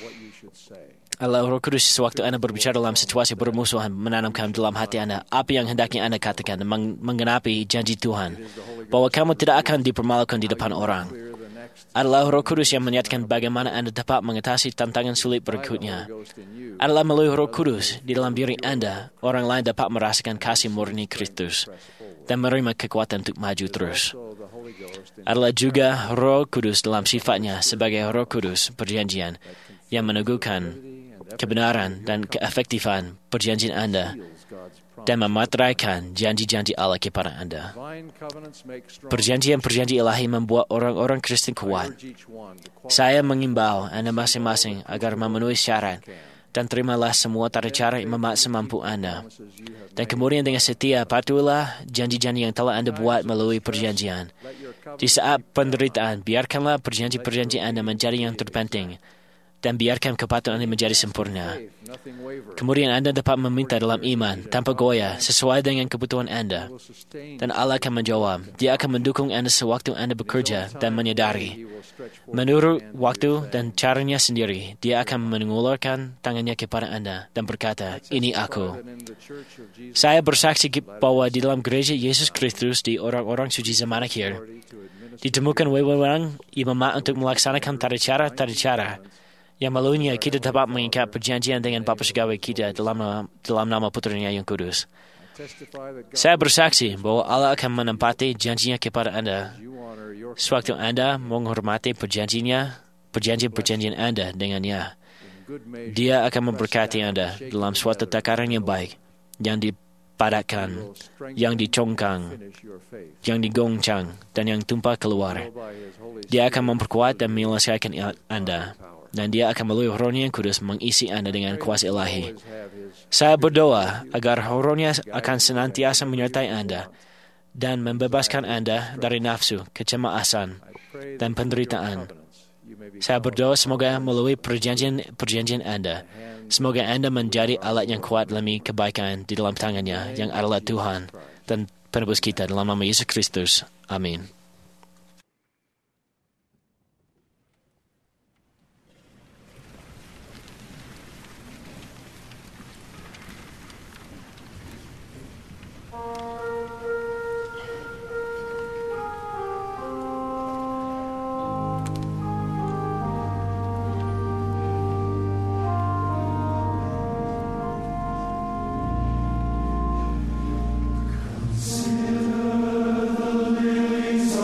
adalah Roh Kudus sewaktu Anda berbicara dalam situasi bermusuhan, menanamkan dalam hati Anda apa yang hendaknya Anda katakan, dan menggenapi janji Tuhan bahwa kamu tidak akan dipermalukan di depan orang. Adalah Roh Kudus yang menyatakan bagaimana Anda dapat mengatasi tantangan sulit berikutnya. Adalah melalui Roh Kudus di dalam diri Anda, orang lain dapat merasakan kasih murni Kristus dan menerima kekuatan untuk maju terus. Adalah juga Roh Kudus dalam sifatnya sebagai Roh Kudus perjanjian yang meneguhkan kebenaran dan keefektifan perjanjian Anda dan memateraikan janji-janji Allah kepada Anda. Perjanjian-perjanjian ilahi membuat orang-orang Kristen kuat. Saya mengimbau Anda masing-masing agar memenuhi syarat dan terimalah semua tata cara imamat semampu Anda. Dan kemudian dengan setia patuhilah janji-janji yang telah Anda buat melalui perjanjian. Di saat penderitaan, biarkanlah perjanji-perjanji Anda menjadi yang terpenting, dan biarkan kepatuhan Anda menjadi sempurna. Kemudian Anda dapat meminta dalam iman, tanpa goyah, sesuai dengan kebutuhan Anda. Dan Allah akan menjawab. Dia akan mendukung Anda sewaktu Anda bekerja dan menyadari. Menurut waktu dan caranya sendiri, Dia akan mengulurkan tangannya kepada Anda dan berkata, "Ini aku." Saya bersaksi bahwa di dalam gereja Yesus Kristus di orang-orang suci zaman akhir, ditemukan wewenang imamat untuk melaksanakan tata cara yang melalui kita dapat mengikat perjanjian dengan Bapa Surgawi kita dalam nama Putranya yang kudus. Saya bersaksi bahwa Allah akan menempati janjinya kepada Anda sewaktu Anda menghormati perjanjian Anda dengannya. Dia akan memberkati Anda dalam suatu takaran yang baik, yang dipadatkan, yang dicongkang, yang digoncang, dan yang tumpah keluar. Dia akan memperkuat dan menyelesaikan Anda. Dan Dia akan melalui Roh-Nya yang kudus mengisi Anda dengan kuasa ilahi. Saya berdoa agar Roh-Nya akan senantiasa menyertai Anda dan membebaskan Anda dari nafsu, kecemasan, dan penderitaan. Saya berdoa semoga melalui perjanjian Anda, semoga Anda menjadi alat yang kuat demi kebaikan di dalam tangannya yang adalah Tuhan dan penebus kita dalam nama Yesus Kristus. Amin. Consider the lilies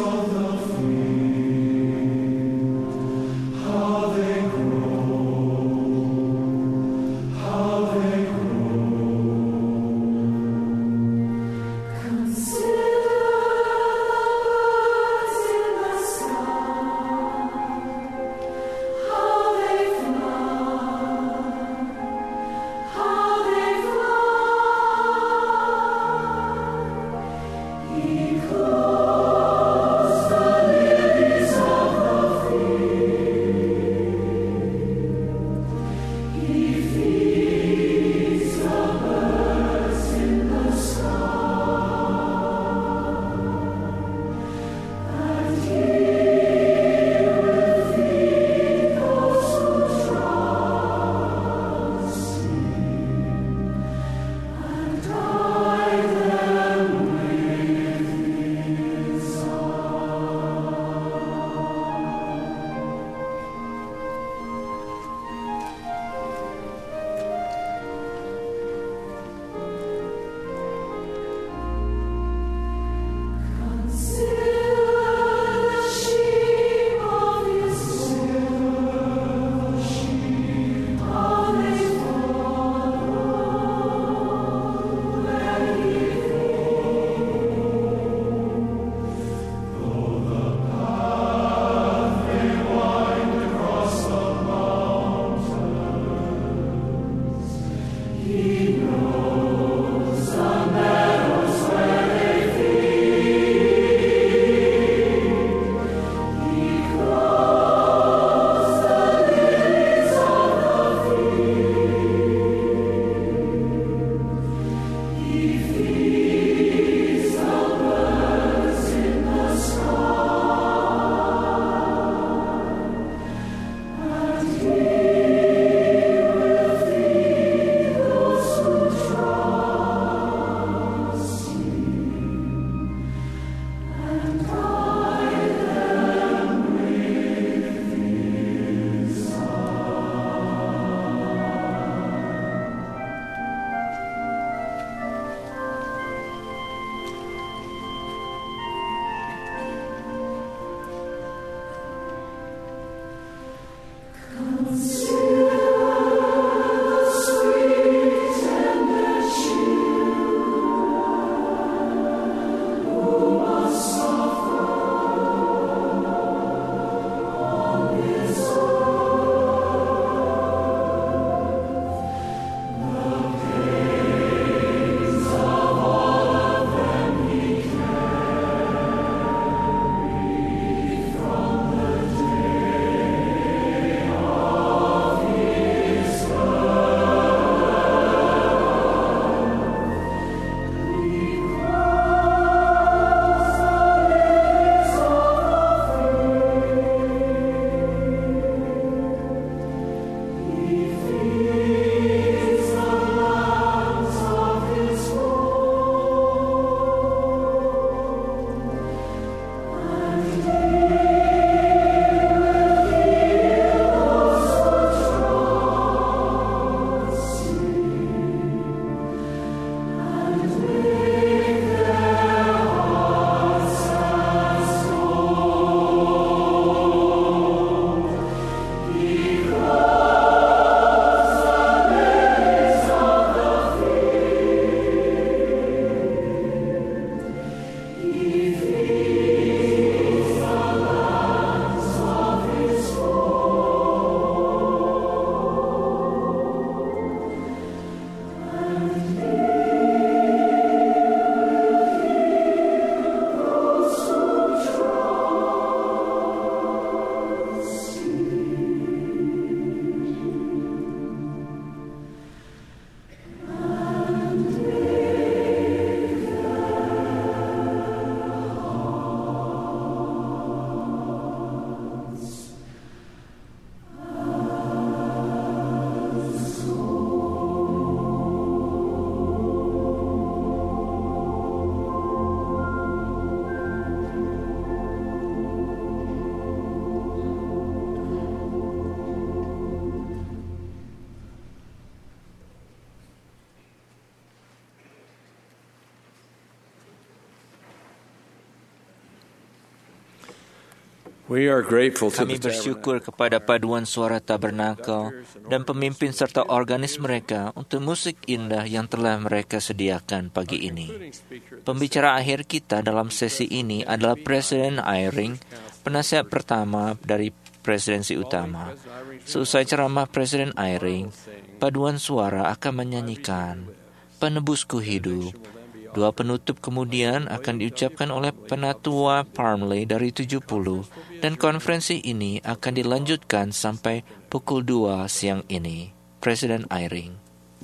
We are grateful to Kami the bersyukur kepada paduan suara tabernakel dan pemimpin serta organis mereka untuk musik indah yang telah mereka sediakan pagi ini. Pembicara akhir kita dalam sesi ini adalah Presiden Eyring, penasihat pertama dari presidensi utama. Seusai ceramah Presiden Eyring, paduan suara akan menyanyikan Penebusku Hidup. Dua penutup kemudian akan diucapkan oleh Penatua Parmley dari 70 dan konferensi ini akan dilanjutkan sampai pukul 2 siang ini. Presiden Eyring.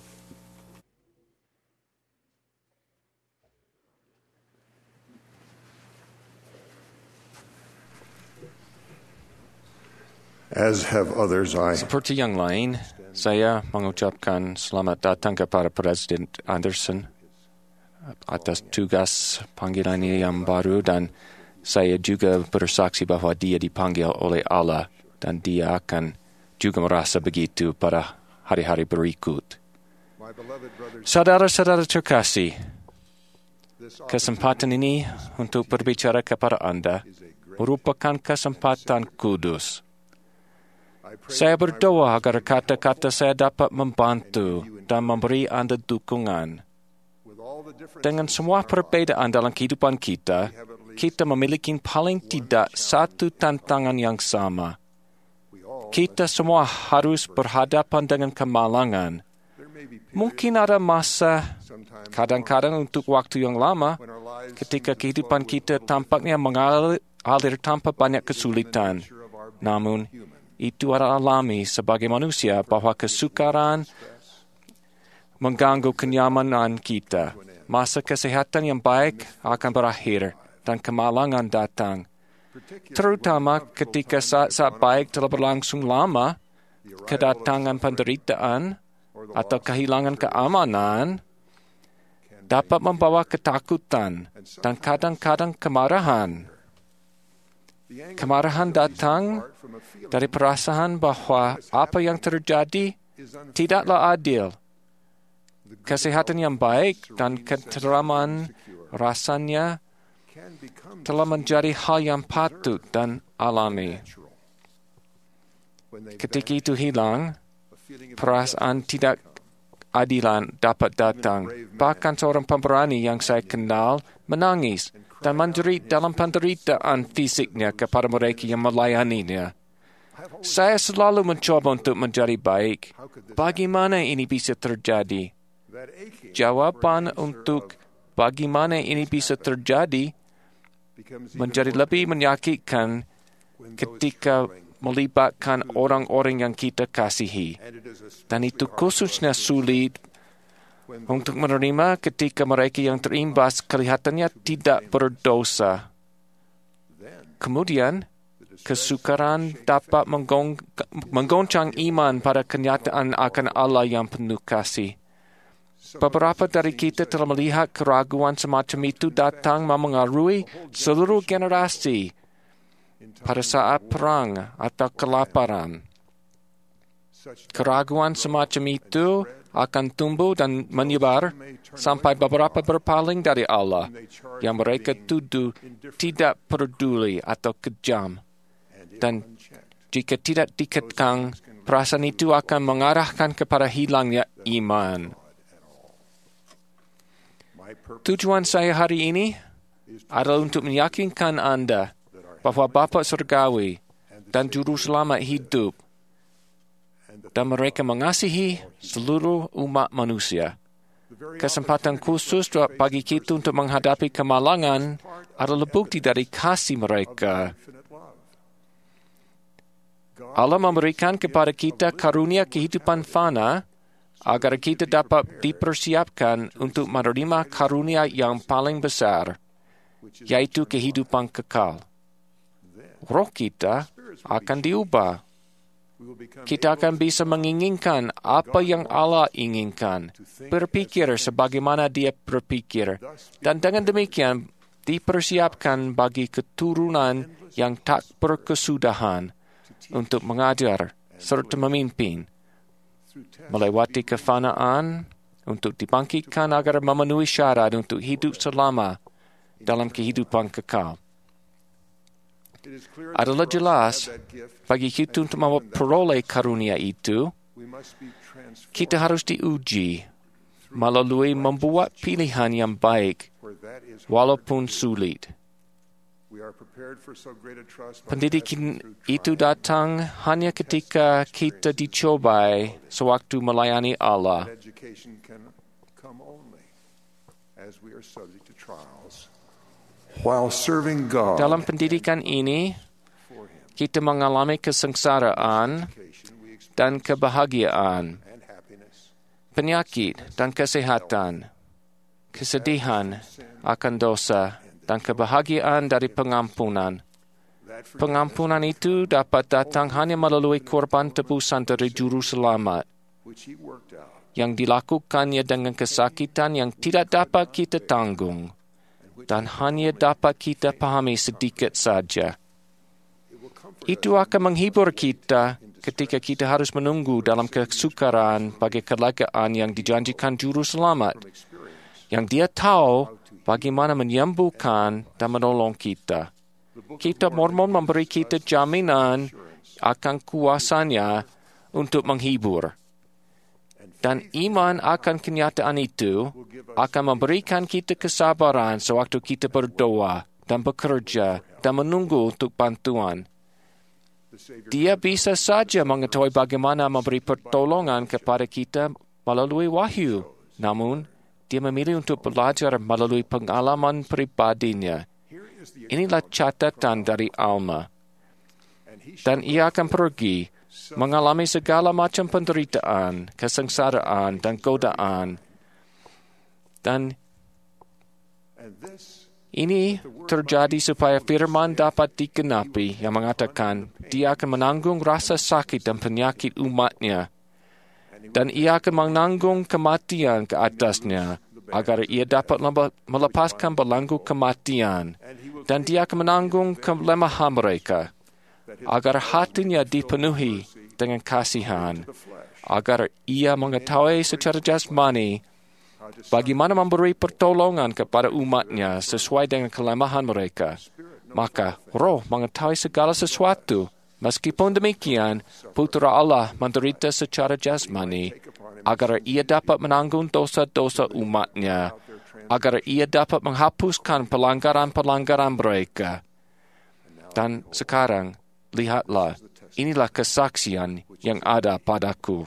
As have others, Seperti yang lain, saya mengucapkan selamat datang kepada Presiden Anderson atas tugas panggilannya yang baru, dan saya juga bersaksi bahwa dia dipanggil oleh Allah dan dia akan juga merasa begitu pada hari-hari berikut. Saudara-saudara terkasih, kesempatan ini untuk berbicara kepada Anda merupakan kesempatan kudus. Saya berdoa agar kata-kata saya dapat membantu dan memberi Anda dukungan. Dengan semua perbedaan dalam kehidupan kita, kita memiliki paling tidak satu tantangan yang sama. Kita semua harus berhadapan dengan kemalangan. Mungkin ada masa, kadang-kadang untuk waktu yang lama, ketika kehidupan kita tampaknya mengalir tanpa banyak kesulitan. Namun, itu adalah alami sebagai manusia bahwa kesukaran mengganggu kenyamanan kita. Masa kesehatan yang baik akan berakhir dan kemalangan datang. Terutama ketika saat-saat baik telah berlangsung lama, kedatangan penderitaan atau kehilangan keamanan dapat membawa ketakutan dan kadang-kadang kemarahan. Kemarahan datang dari perasaan bahwa apa yang terjadi tidaklah adil. Kesehatan yang baik dan keteraman rasanya telah menjadi hal yang patut dan alami. Ketika itu hilang, perasaan tidak adilan dapat datang. Bahkan seorang pemberani yang saya kenal menangis dan menjerit dalam penderitaan fisiknya kepada mereka yang melayaninya. Saya selalu mencoba untuk menjadi baik. Bagaimana ini bisa terjadi? Jawaban untuk bagaimana ini bisa terjadi menjadi lebih menyakitkan ketika melibatkan orang-orang yang kita kasihi. Dan itu khususnya sulit untuk menerima ketika mereka yang terimbas kelihatannya tidak berdosa. Kemudian, kesukaran dapat menggoncang iman pada kenyataan akan Allah yang penuh kasih. Beberapa dari kita telah melihat keraguan semacam itu datang memengaruhi seluruh generasi pada saat perang atau kelaparan. Keraguan semacam itu akan tumbuh dan menyebar sampai beberapa berpaling dari Allah yang mereka tuduh tidak peduli atau kejam. Dan jika tidak dikekang, perasaan itu akan mengarahkan kepada hilangnya iman. Tujuan saya hari ini adalah untuk meyakinkan Anda bahwa Bapa Surgawi dan Juru Selamat hidup dan mereka mengasihi seluruh umat manusia. Kesempatan khusus bagi kita untuk menghadapi kemalangan adalah bukti dari kasih mereka. Allah memberikan kepada kita karunia kehidupan fana agar kita dapat dipersiapkan untuk menerima karunia yang paling besar, yaitu kehidupan kekal. Roh kita akan diubah. Kita akan bisa menginginkan apa yang Allah inginkan, berpikir sebagaimana Dia berpikir, dan dengan demikian dipersiapkan bagi keturunan yang tak berkesudahan untuk mengajar serta memimpin, melewati kefanaan untuk dibangkitkan agar memenuhi syarat untuk hidup selama dalam kehidupan kekal. Adalah jelas bagi kita untuk memperoleh karunia itu, kita harus diuji melalui membuat pilihan yang baik walaupun sulit. Pendidikan itu datang hanya ketika kita dicobai sewaktu melayani Allah. Dalam pendidikan ini, kita mengalami kesengsaraan dan kebahagiaan, penyakit dan kesehatan, kesedihan akan dosa, dan kebahagiaan dari pengampunan. Pengampunan itu dapat datang hanya melalui korban tebusan dari Juru Selamat, yang dilakukannya dengan kesakitan yang tidak dapat kita tanggung, dan hanya dapat kita pahami sedikit saja. Itu akan menghibur kita ketika kita harus menunggu dalam kesukaran bagi kelegaan yang dijanjikan Juru Selamat, yang Dia tahu bagaimana menyembuhkan dan menolong kita. Kitab Mormon memberi kita jaminan akan kuasanya untuk menghibur. Dan iman akan kenyataan itu akan memberikan kita kesabaran sewaktu kita berdoa dan bekerja dan menunggu untuk bantuan. Dia bisa saja mengetahui bagaimana memberi pertolongan kepada kita melalui wahyu. Namun, Dia memilih untuk belajar melalui pengalaman pribadinya. Inilah catatan dari Alma. Dan ia akan pergi mengalami segala macam penderitaan, kesengsaraan, dan godaan. Dan ini terjadi supaya firman dapat digenapi yang mengatakan Dia akan menanggung rasa sakit dan penyakit umatnya. Dan ia akan menanggung kematian ke atasnya, agar ia dapat melepaskan belenggu kematian. Dan dia akan menanggung kelemahan mereka, agar hatinya dipenuhi dengan kasihan, agar ia mengetahui secara jasmani bagaimana memberi pertolongan kepada umatnya sesuai dengan kelemahan mereka. Maka roh mengetahui segala sesuatu. Meskipun demikian, Putera Allah menderita secara jasmani, agar ia dapat menanggung dosa-dosa umatnya, agar ia dapat menghapuskan pelanggaran-pelanggaran mereka. Dan sekarang, lihatlah, inilah kesaksian yang ada padaku.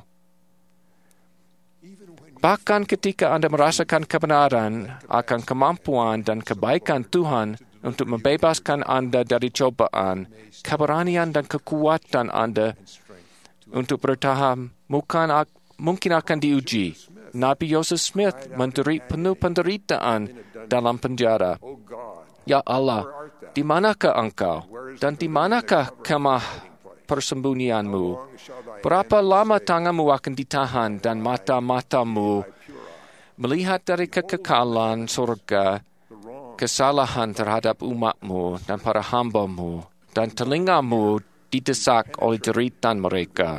Bahkan ketika Anda merasakan kebenaran akan kemampuan dan kebaikan Tuhan untuk membebaskan Anda dari cobaan, keberanian dan kekuatan Anda untuk bertahan mungkin akan diuji. Nabi Joseph Smith menderita penuh penderitaan dalam penjara. Ya Allah, di manakah Engkau? Dan di manakah kemah persembunyianmu? Berapa lama tanganmu akan ditahan dan mata-matamu melihat dari kekekalan surga kesalahan terhadap umatmu dan para hamba-Mu, dan telingamu didesak oleh jeritan mereka.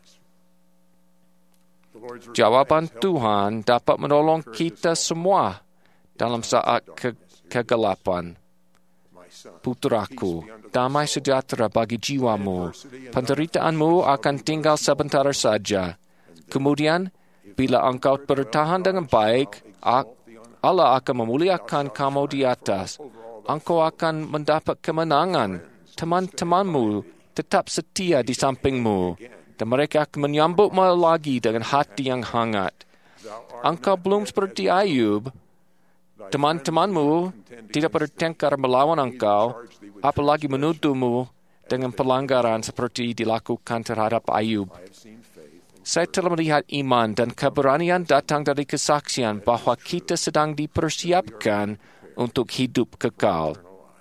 Jawaban Tuhan dapat menolong kita semua dalam saat kegelapan. Putraku, damai sejahtera bagi jiwamu. Penderitaanmu akan tinggal sebentar saja. Kemudian, bila engkau bertahan dengan baik, Allah akan memuliakan kamu di atas. Engkau akan mendapat kemenangan. Teman-temanmu tetap setia di sampingmu, dan mereka akan menyambutmu lagi dengan hati yang hangat. Engkau belum seperti Ayub. Teman-temanmu tidak bertengkar melawan engkau, apalagi menuduhmu dengan pelanggaran seperti dilakukan terhadap Ayub. Saya telah melihat iman dan keberanian datang dari kesaksian bahwa kita sedang dipersiapkan untuk hidup kekal.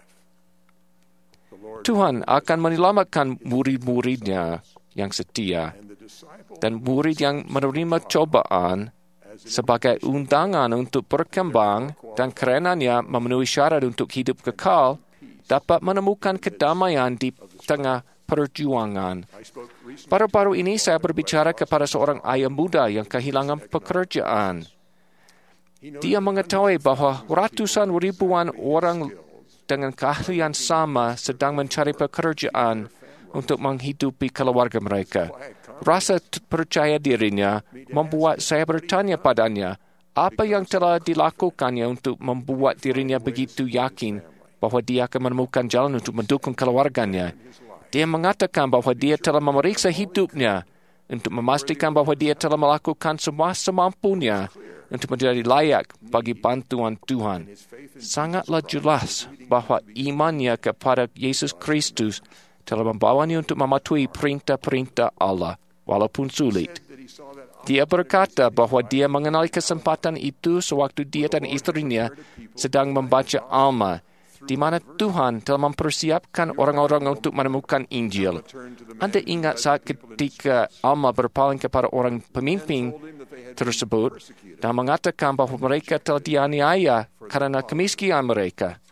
Tuhan akan menyelamatkan murid-muridnya yang setia, dan murid yang menerima cobaan sebagai undangan untuk berkembang dan kerenanya memenuhi syarat untuk hidup kekal, dapat menemukan kedamaian di tengah perjuangan. Baru-baru ini saya berbicara kepada seorang ayah muda yang kehilangan pekerjaan. Dia mengetahui bahwa ratusan ribuan orang dengan keahlian sama sedang mencari pekerjaan untuk menghidupi keluarga mereka. Rasa percaya dirinya membuat saya bertanya padanya, apa yang telah dilakukannya untuk membuat dirinya begitu yakin bahwa dia akan menemukan jalan untuk mendukung keluarganya. Dia mengatakan bahwa dia telah memeriksa hidupnya untuk memastikan bahwa dia telah melakukan semua semampunya untuk menjadi layak bagi bantuan Tuhan. Sangatlah jelas bahwa imannya kepada Yesus Kristus telah membawanya untuk mematuhi perintah-perintah Allah, walaupun sulit. Dia berkata bahwa dia mengenali kesempatan itu sewaktu dia dan istrinya sedang membaca Alma, di mana Tuhan telah mempersiapkan orang-orang untuk menemukan Injil. Anda ingat saat ketika Alma berpaling kepada orang pemimpin tersebut dan mengatakan bahwa mereka telah dianiaya karena kemiskinan mereka.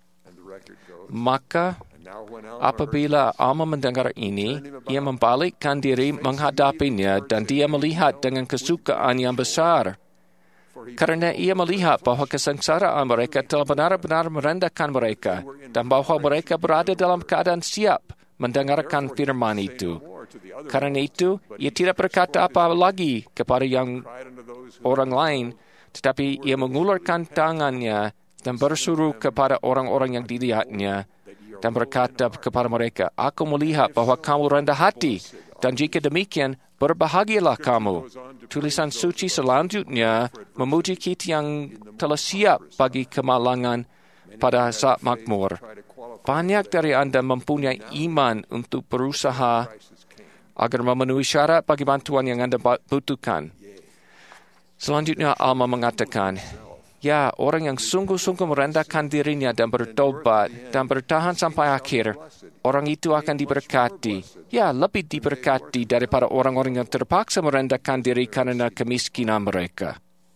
Maka apabila Alma mendengar ini, ia membalikkan diri menghadapinya dan dia melihat dengan kesukaan yang besar. Karena ia melihat bahwa kesengsaraan mereka telah benar-benar merendahkan mereka dan bahwa mereka berada dalam keadaan siap mendengarkan firman itu. Karena itu, ia tidak berkata apa lagi kepada orang lain, tetapi ia mengulurkan tangannya dan berseru kepada orang-orang yang dilihatnya dan berkata kepada mereka, "Aku melihat bahwa kamu rendah hati, dan jika demikian, berbahagialah kamu." Tulisan suci selanjutnya memuji kita yang telah siap bagi kemalangan pada saat makmur. Banyak dari Anda mempunyai iman untuk berusaha agar memenuhi syarat bagi bantuan yang Anda butuhkan. Selanjutnya Alma mengatakan, ya, orang yang sungguh-sungguh merendahkan dirinya dan bertobat dan bertahan sampai akhir, orang itu akan diberkati. Ya, lebih diberkati daripada orang-orang yang terpaksa merendahkan diri karena kemiskinan mereka.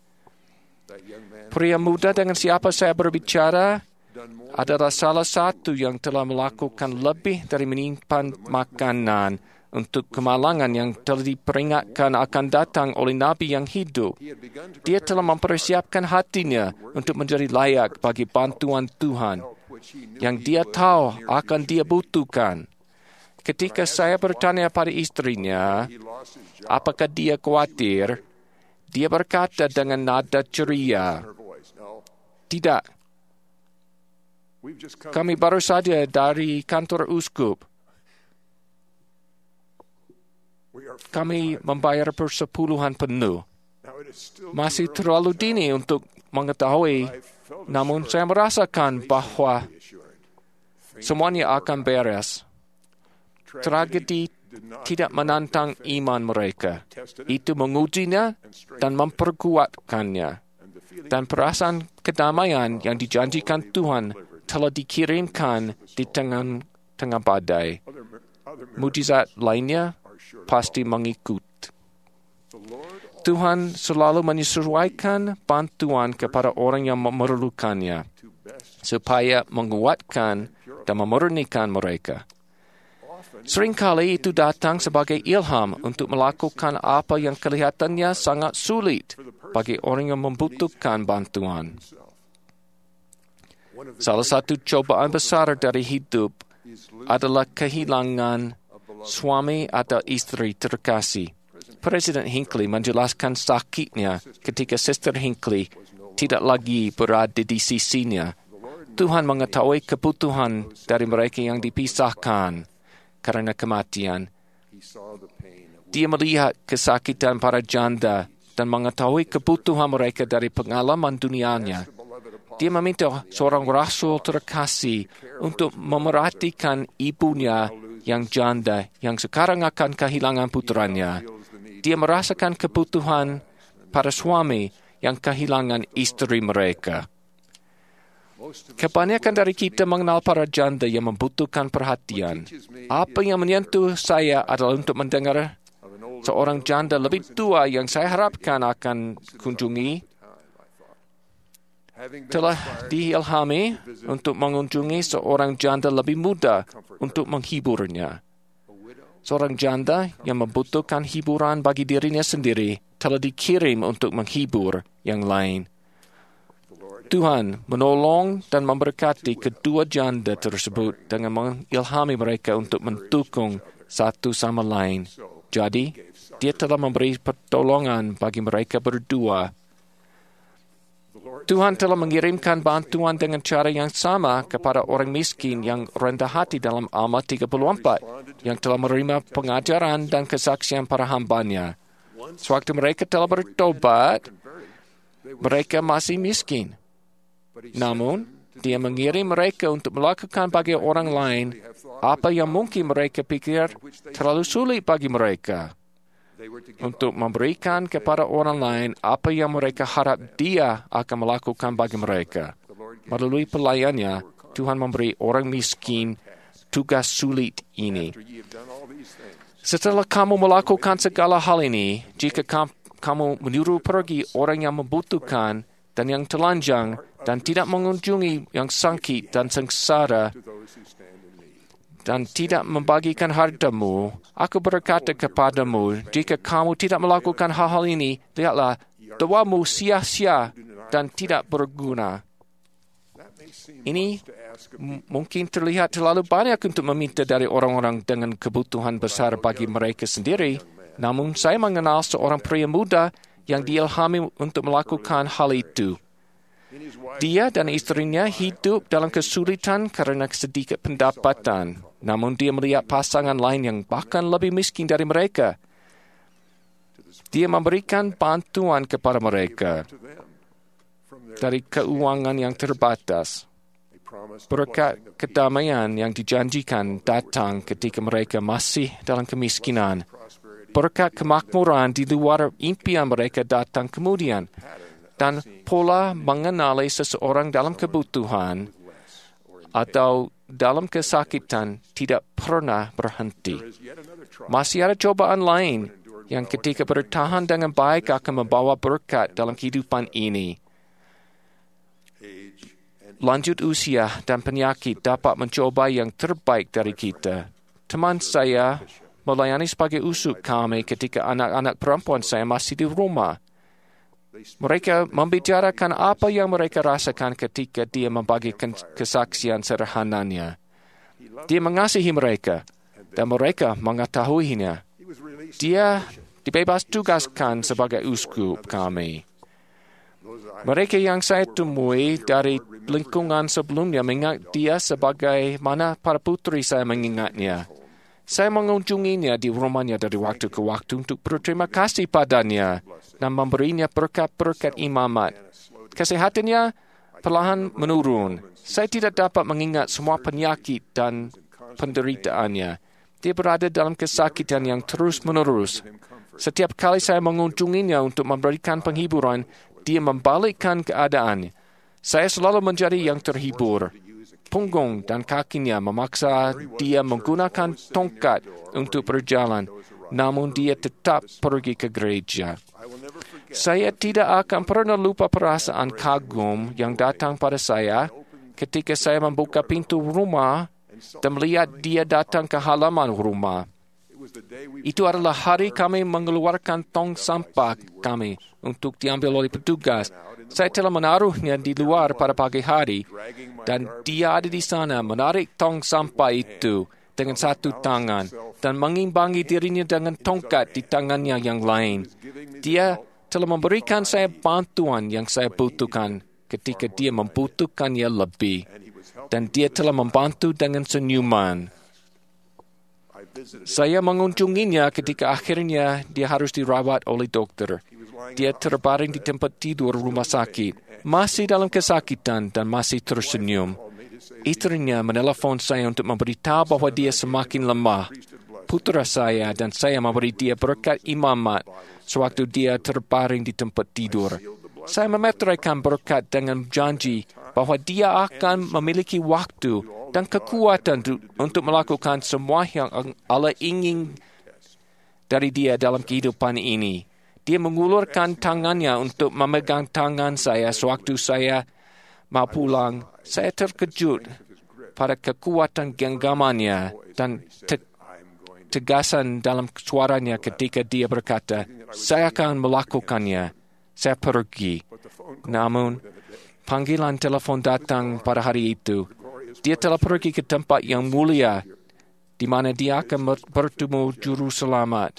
Pria muda dengan siapa saya berbicara adalah salah satu yang telah melakukan lebih dari menyimpan makanan untuk kemalangan yang telah diperingatkan akan datang oleh Nabi yang hidup. Dia telah mempersiapkan hatinya untuk menjadi layak bagi bantuan Tuhan yang dia tahu akan dia butuhkan. Ketika saya bertanya pada istrinya, apakah dia khawatir, dia berkata dengan nada ceria, "Tidak. Kami baru saja dari kantor uskup. Kami membayar persepuluhan penuh. Masih terlalu dini untuk mengetahui, namun saya merasakan bahwa semuanya akan beres." Tragedi tidak menantang iman mereka. Itu mengujinya dan memperkuatkannya. Dan perasaan kedamaian yang dijanjikan Tuhan telah dikirimkan di tengah badai. Mujizat lainnya pasti mengikut. Tuhan selalu menyesuaikan bantuan kepada orang yang memerlukannya, supaya menguatkan dan memurnikan mereka. Seringkali itu datang sebagai ilham untuk melakukan apa yang kelihatannya sangat sulit bagi orang yang membutuhkan bantuan. Salah satu cobaan besar dari hidup adalah kehilangan suami atau istri terkasih. Presiden Hinckley menjelaskan sakitnya ketika Sister Hinckley tidak lagi berada di sisinya. Tuhan mengetahui kebutuhan dari mereka yang dipisahkan karena kematian. Dia melihat kesakitan para janda dan mengetahui kebutuhan mereka dari pengalaman dunianya. Dia meminta seorang rasul terkasih untuk memerhatikan ibunya yang janda yang sekarang akan kehilangan putranya. Dia merasakan kebutuhan para suami yang kehilangan istri mereka. Kebanyakan dari kita mengenal para janda yang membutuhkan perhatian. Apa yang menyentuh saya adalah untuk mendengar seorang janda lebih tua yang saya harapkan akan kunjungi telah diilhami untuk mengunjungi seorang janda lebih muda untuk menghiburnya. Seorang janda yang membutuhkan hiburan bagi dirinya sendiri telah dikirim untuk menghibur yang lain. Tuhan menolong dan memberkati kedua janda tersebut dengan mengilhami mereka untuk mendukung satu sama lain. Jadi, Dia telah memberi pertolongan bagi mereka berdua. Tuhan telah mengirimkan bantuan dengan cara yang sama kepada orang miskin yang rendah hati dalam Alma 34, yang telah menerima pengajaran dan kesaksian para hambanya. Sewaktu mereka telah bertobat, mereka masih miskin. Namun, Dia mengirim mereka untuk melakukan bagi orang lain apa yang mungkin mereka pikir terlalu sulit bagi mereka. Untuk memberikan kepada orang lain apa yang mereka harap Dia akan melakukan bagi mereka. Melalui pelayannya, Tuhan memberi orang miskin tugas sulit ini. Setelah kamu melakukan segala hal ini, jika kamu menyuruh pergi orang yang membutuhkan dan yang telanjang dan tidak mengunjungi yang sakit dan sengsara dan tidak membagikan hartamu, aku berkata kepadamu, jika kamu tidak melakukan hal-hal ini, lihatlah, doamu sia-sia dan tidak berguna. Ini mungkin terlihat terlalu banyak untuk meminta dari orang-orang dengan kebutuhan besar bagi mereka sendiri. Namun saya mengenal seorang pria muda yang diilhami untuk melakukan hal itu. Dia dan istrinya hidup dalam kesulitan karena sedikit pendapatan. Namun dia melihat pasangan lain yang bahkan lebih miskin dari mereka. Dia memberikan bantuan kepada mereka dari keuangan yang terbatas. Berkat kedamaian yang dijanjikan datang ketika mereka masih dalam kemiskinan. Berkat kemakmuran di luar impian mereka datang kemudian. Dan pola mengenali seseorang dalam kebutuhan atau dalam kesakitan tidak pernah berhenti. Masih ada cobaan lain yang ketika bertahan dengan baik akan membawa berkat dalam kehidupan ini. Lanjut usia dan penyakit dapat mencoba yang terbaik dari kita. Teman saya melayani sebagai usuk kami ketika anak-anak perempuan saya masih di rumah. Mereka membicarakan apa yang mereka rasakan ketika dia membagikan kesaksian sederhananya. Dia mengasihi mereka dan mereka mengetahuinya. Dia dibebas tugaskan sebagai uskup kami. Mereka yang saya temui dari lingkungan sebelumnya mengingat dia sebagaimana para putri saya mengingatnya. Saya mengunjunginya di rumahnya dari waktu ke waktu untuk berterima kasih padanya dan memberinya berkat-berkat imamat. Kesehatannya perlahan menurun. Saya tidak dapat mengingat semua penyakit dan penderitaannya. Dia berada dalam kesakitan yang terus-menerus. Setiap kali saya mengunjunginya untuk memberikan penghiburan, dia membalikkan keadaan. Saya selalu menjadi yang terhibur. Punggung dan kakinya memaksa dia menggunakan tongkat untuk berjalan, namun dia tetap pergi ke gereja. Saya tidak akan pernah lupa perasaan kagum yang datang pada saya ketika saya membuka pintu rumah dan melihat dia datang ke halaman rumah. Itu adalah hari kami mengeluarkan tong sampah kami untuk diambil oleh petugas. Saya telah menaruhnya di luar pada pagi hari dan dia ada di sana menarik tong sampah itu dengan satu tangan dan mengimbangi dirinya dengan tongkat di tangannya yang lain. Dia telah memberikan saya bantuan yang saya butuhkan ketika dia membutuhkannya lebih. Dan dia telah membantu dengan senyuman. Saya mengunjunginya ketika akhirnya dia harus dirawat oleh dokter. Dia terbaring di tempat tidur rumah sakit, masih dalam kesakitan dan masih tersenyum. Istrinya menelpon saya untuk memberitahu bahwa dia semakin lemah. Putra saya dan saya memberi dia berkat imamat sewaktu dia terbaring di tempat tidur. Saya memeteraikan berkat dengan janji bahwa dia akan memiliki waktu dan kekuatan untuk melakukan semua yang Allah ingin dari dia dalam kehidupan ini. Dia mengulurkan tangannya untuk memegang tangan saya sewaktu saya mau pulang. Saya terkejut pada kekuatan genggamannya dan tegasan dalam suaranya ketika dia berkata, "Saya akan melakukannya. Saya pergi." Namun, panggilan telefon datang pada hari itu. Dia telah pergi ke tempat yang mulia, di mana dia akan bertemu Juru Selamat.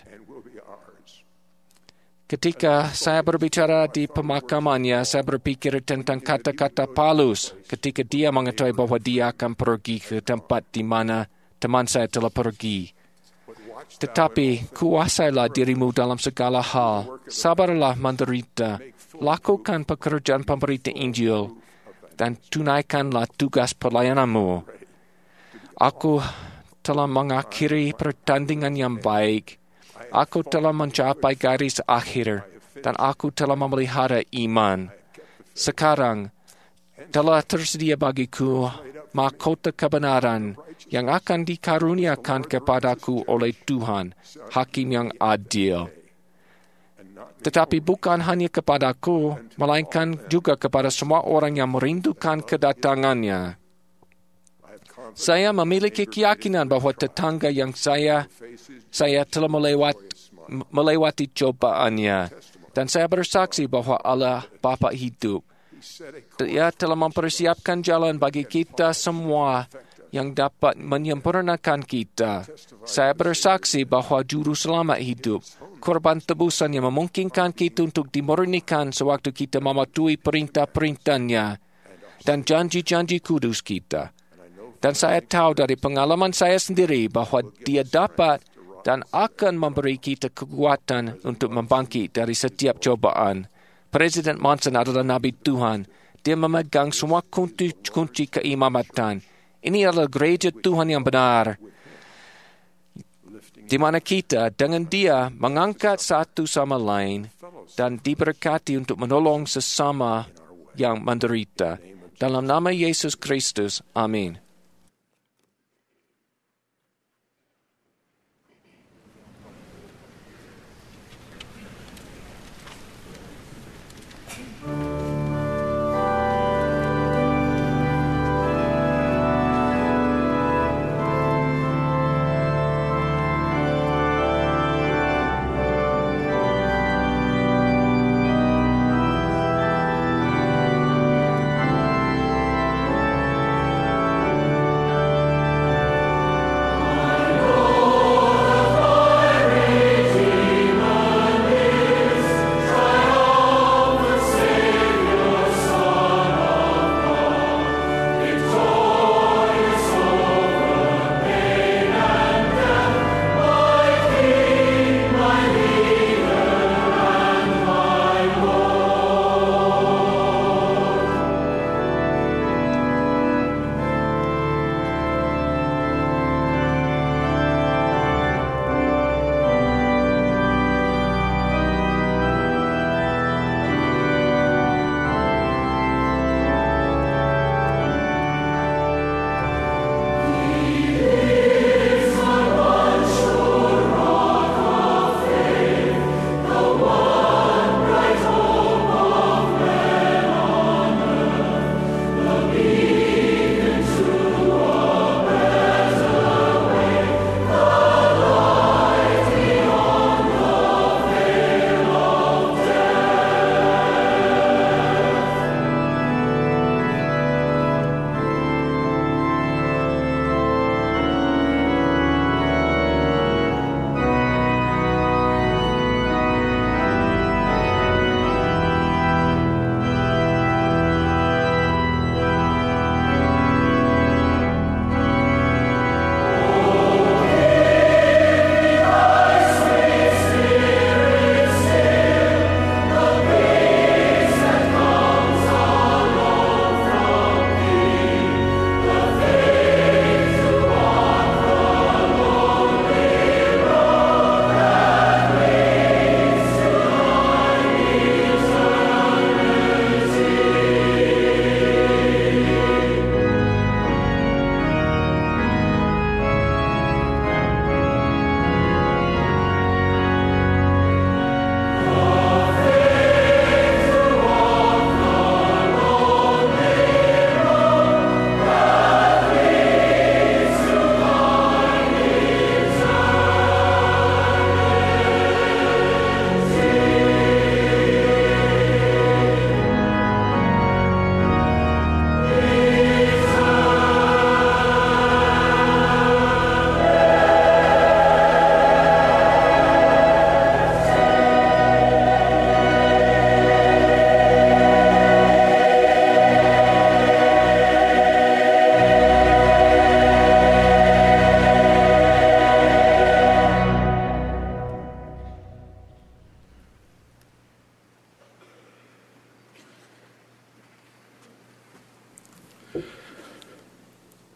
Ketika saya berbicara di pemakamannya, saya berpikir tentang kata-kata Paulus ketika dia mengetahui bahwa dia akan pergi ke tempat di mana teman saya telah pergi. Tetapi kuasailah dirimu dalam segala hal, sabarlah menderita, lakukan pekerjaan pemberita Injil, dan tunaikanlah tugas pelayananmu. Aku telah mengakhiri pertandingan yang baik. Aku telah mencapai garis akhir, dan aku telah memelihara iman. Sekarang telah tersedia bagiku mahkota kebenaran yang akan dikaruniakan kepadaku oleh Tuhan, Hakim yang adil. Tetapi bukan hanya kepadaku, melainkan juga kepada semua orang yang merindukan kedatangannya. Saya memiliki keyakinan bahwa tetangga yang saya telah melewati cobaannya, dan saya bersaksi bahwa Allah Bapa hidup. Dia telah mempersiapkan jalan bagi kita semua yang dapat menyempurnakan kita. Saya bersaksi bahwa Juru Selamat hidup, korban tebusan yang memungkinkan kita untuk dimurnikan sewaktu kita mematuhi perintah-perintahnya dan janji-janji kudus kita. Dan saya tahu dari pengalaman saya sendiri bahwa Dia dapat dan akan memberi kita kekuatan untuk membangkit dari setiap cobaan. Presiden Monson adalah Nabi Tuhan. Dia memegang semua kunci keimamatan. Ini adalah gereja Tuhan yang benar, di mana kita dengan Dia mengangkat satu sama lain dan diberkati untuk menolong sesama yang menderita. Dalam nama Yesus Kristus, amin.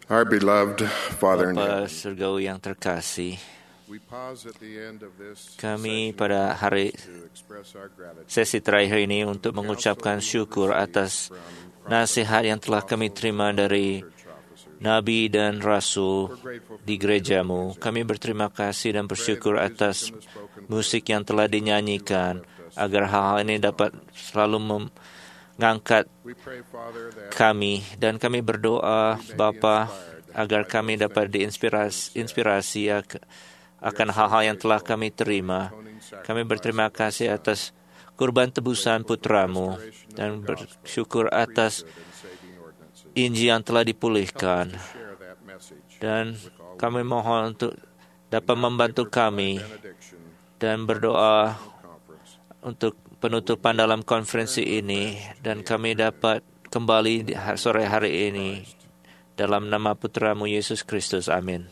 Our beloved Father in Bapa heaven, surgawi yang terkasih, we pause at the end of this kami session pada hari to express our gratitude. sesi terakhir ini untuk mengucapkan syukur atas nasihat yang telah kami terima dari Nabi dan Rasul di gerejamu. Kami berterima kasih dan bersyukur atas musik yang telah dinyanyikan, agar hal-hal ini dapat selalu mengangkat We pray, Father, that kami, dan kami berdoa Bapa agar kami dapat diinspirasi akan hal-hal yang telah kami terima. Kami berterima kasih atas kurban tebusan putramu dan bersyukur atas Injil yang telah dipulihkan, share that message dan kami mohon untuk dapat membantu kami dan berdoa untuk penutupan dalam konferensi ini, dan kami dapat kembali di sore hari ini dalam nama putramu Yesus Kristus. Amin.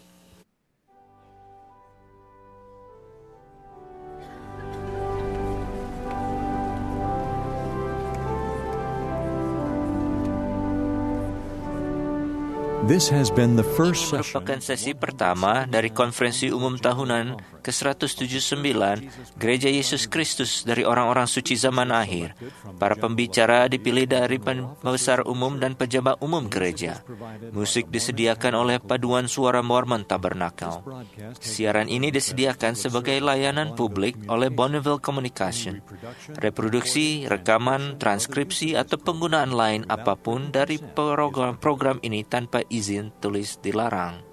This has been the first session Merupakan sesi pertama dari konferensi umum tahunan ke-179 Gereja Yesus Kristus dari orang-orang suci zaman akhir. Para pembicara dipilih dari pembesar umum dan pejabat umum gereja. Musik disediakan oleh Paduan Suara Mormon Tabernacle. Siaran ini disediakan sebagai layanan publik oleh Bonneville Communication. Reproduksi, rekaman, transkripsi, atau penggunaan lain apapun dari program ini tanpa izin tulis dilarang.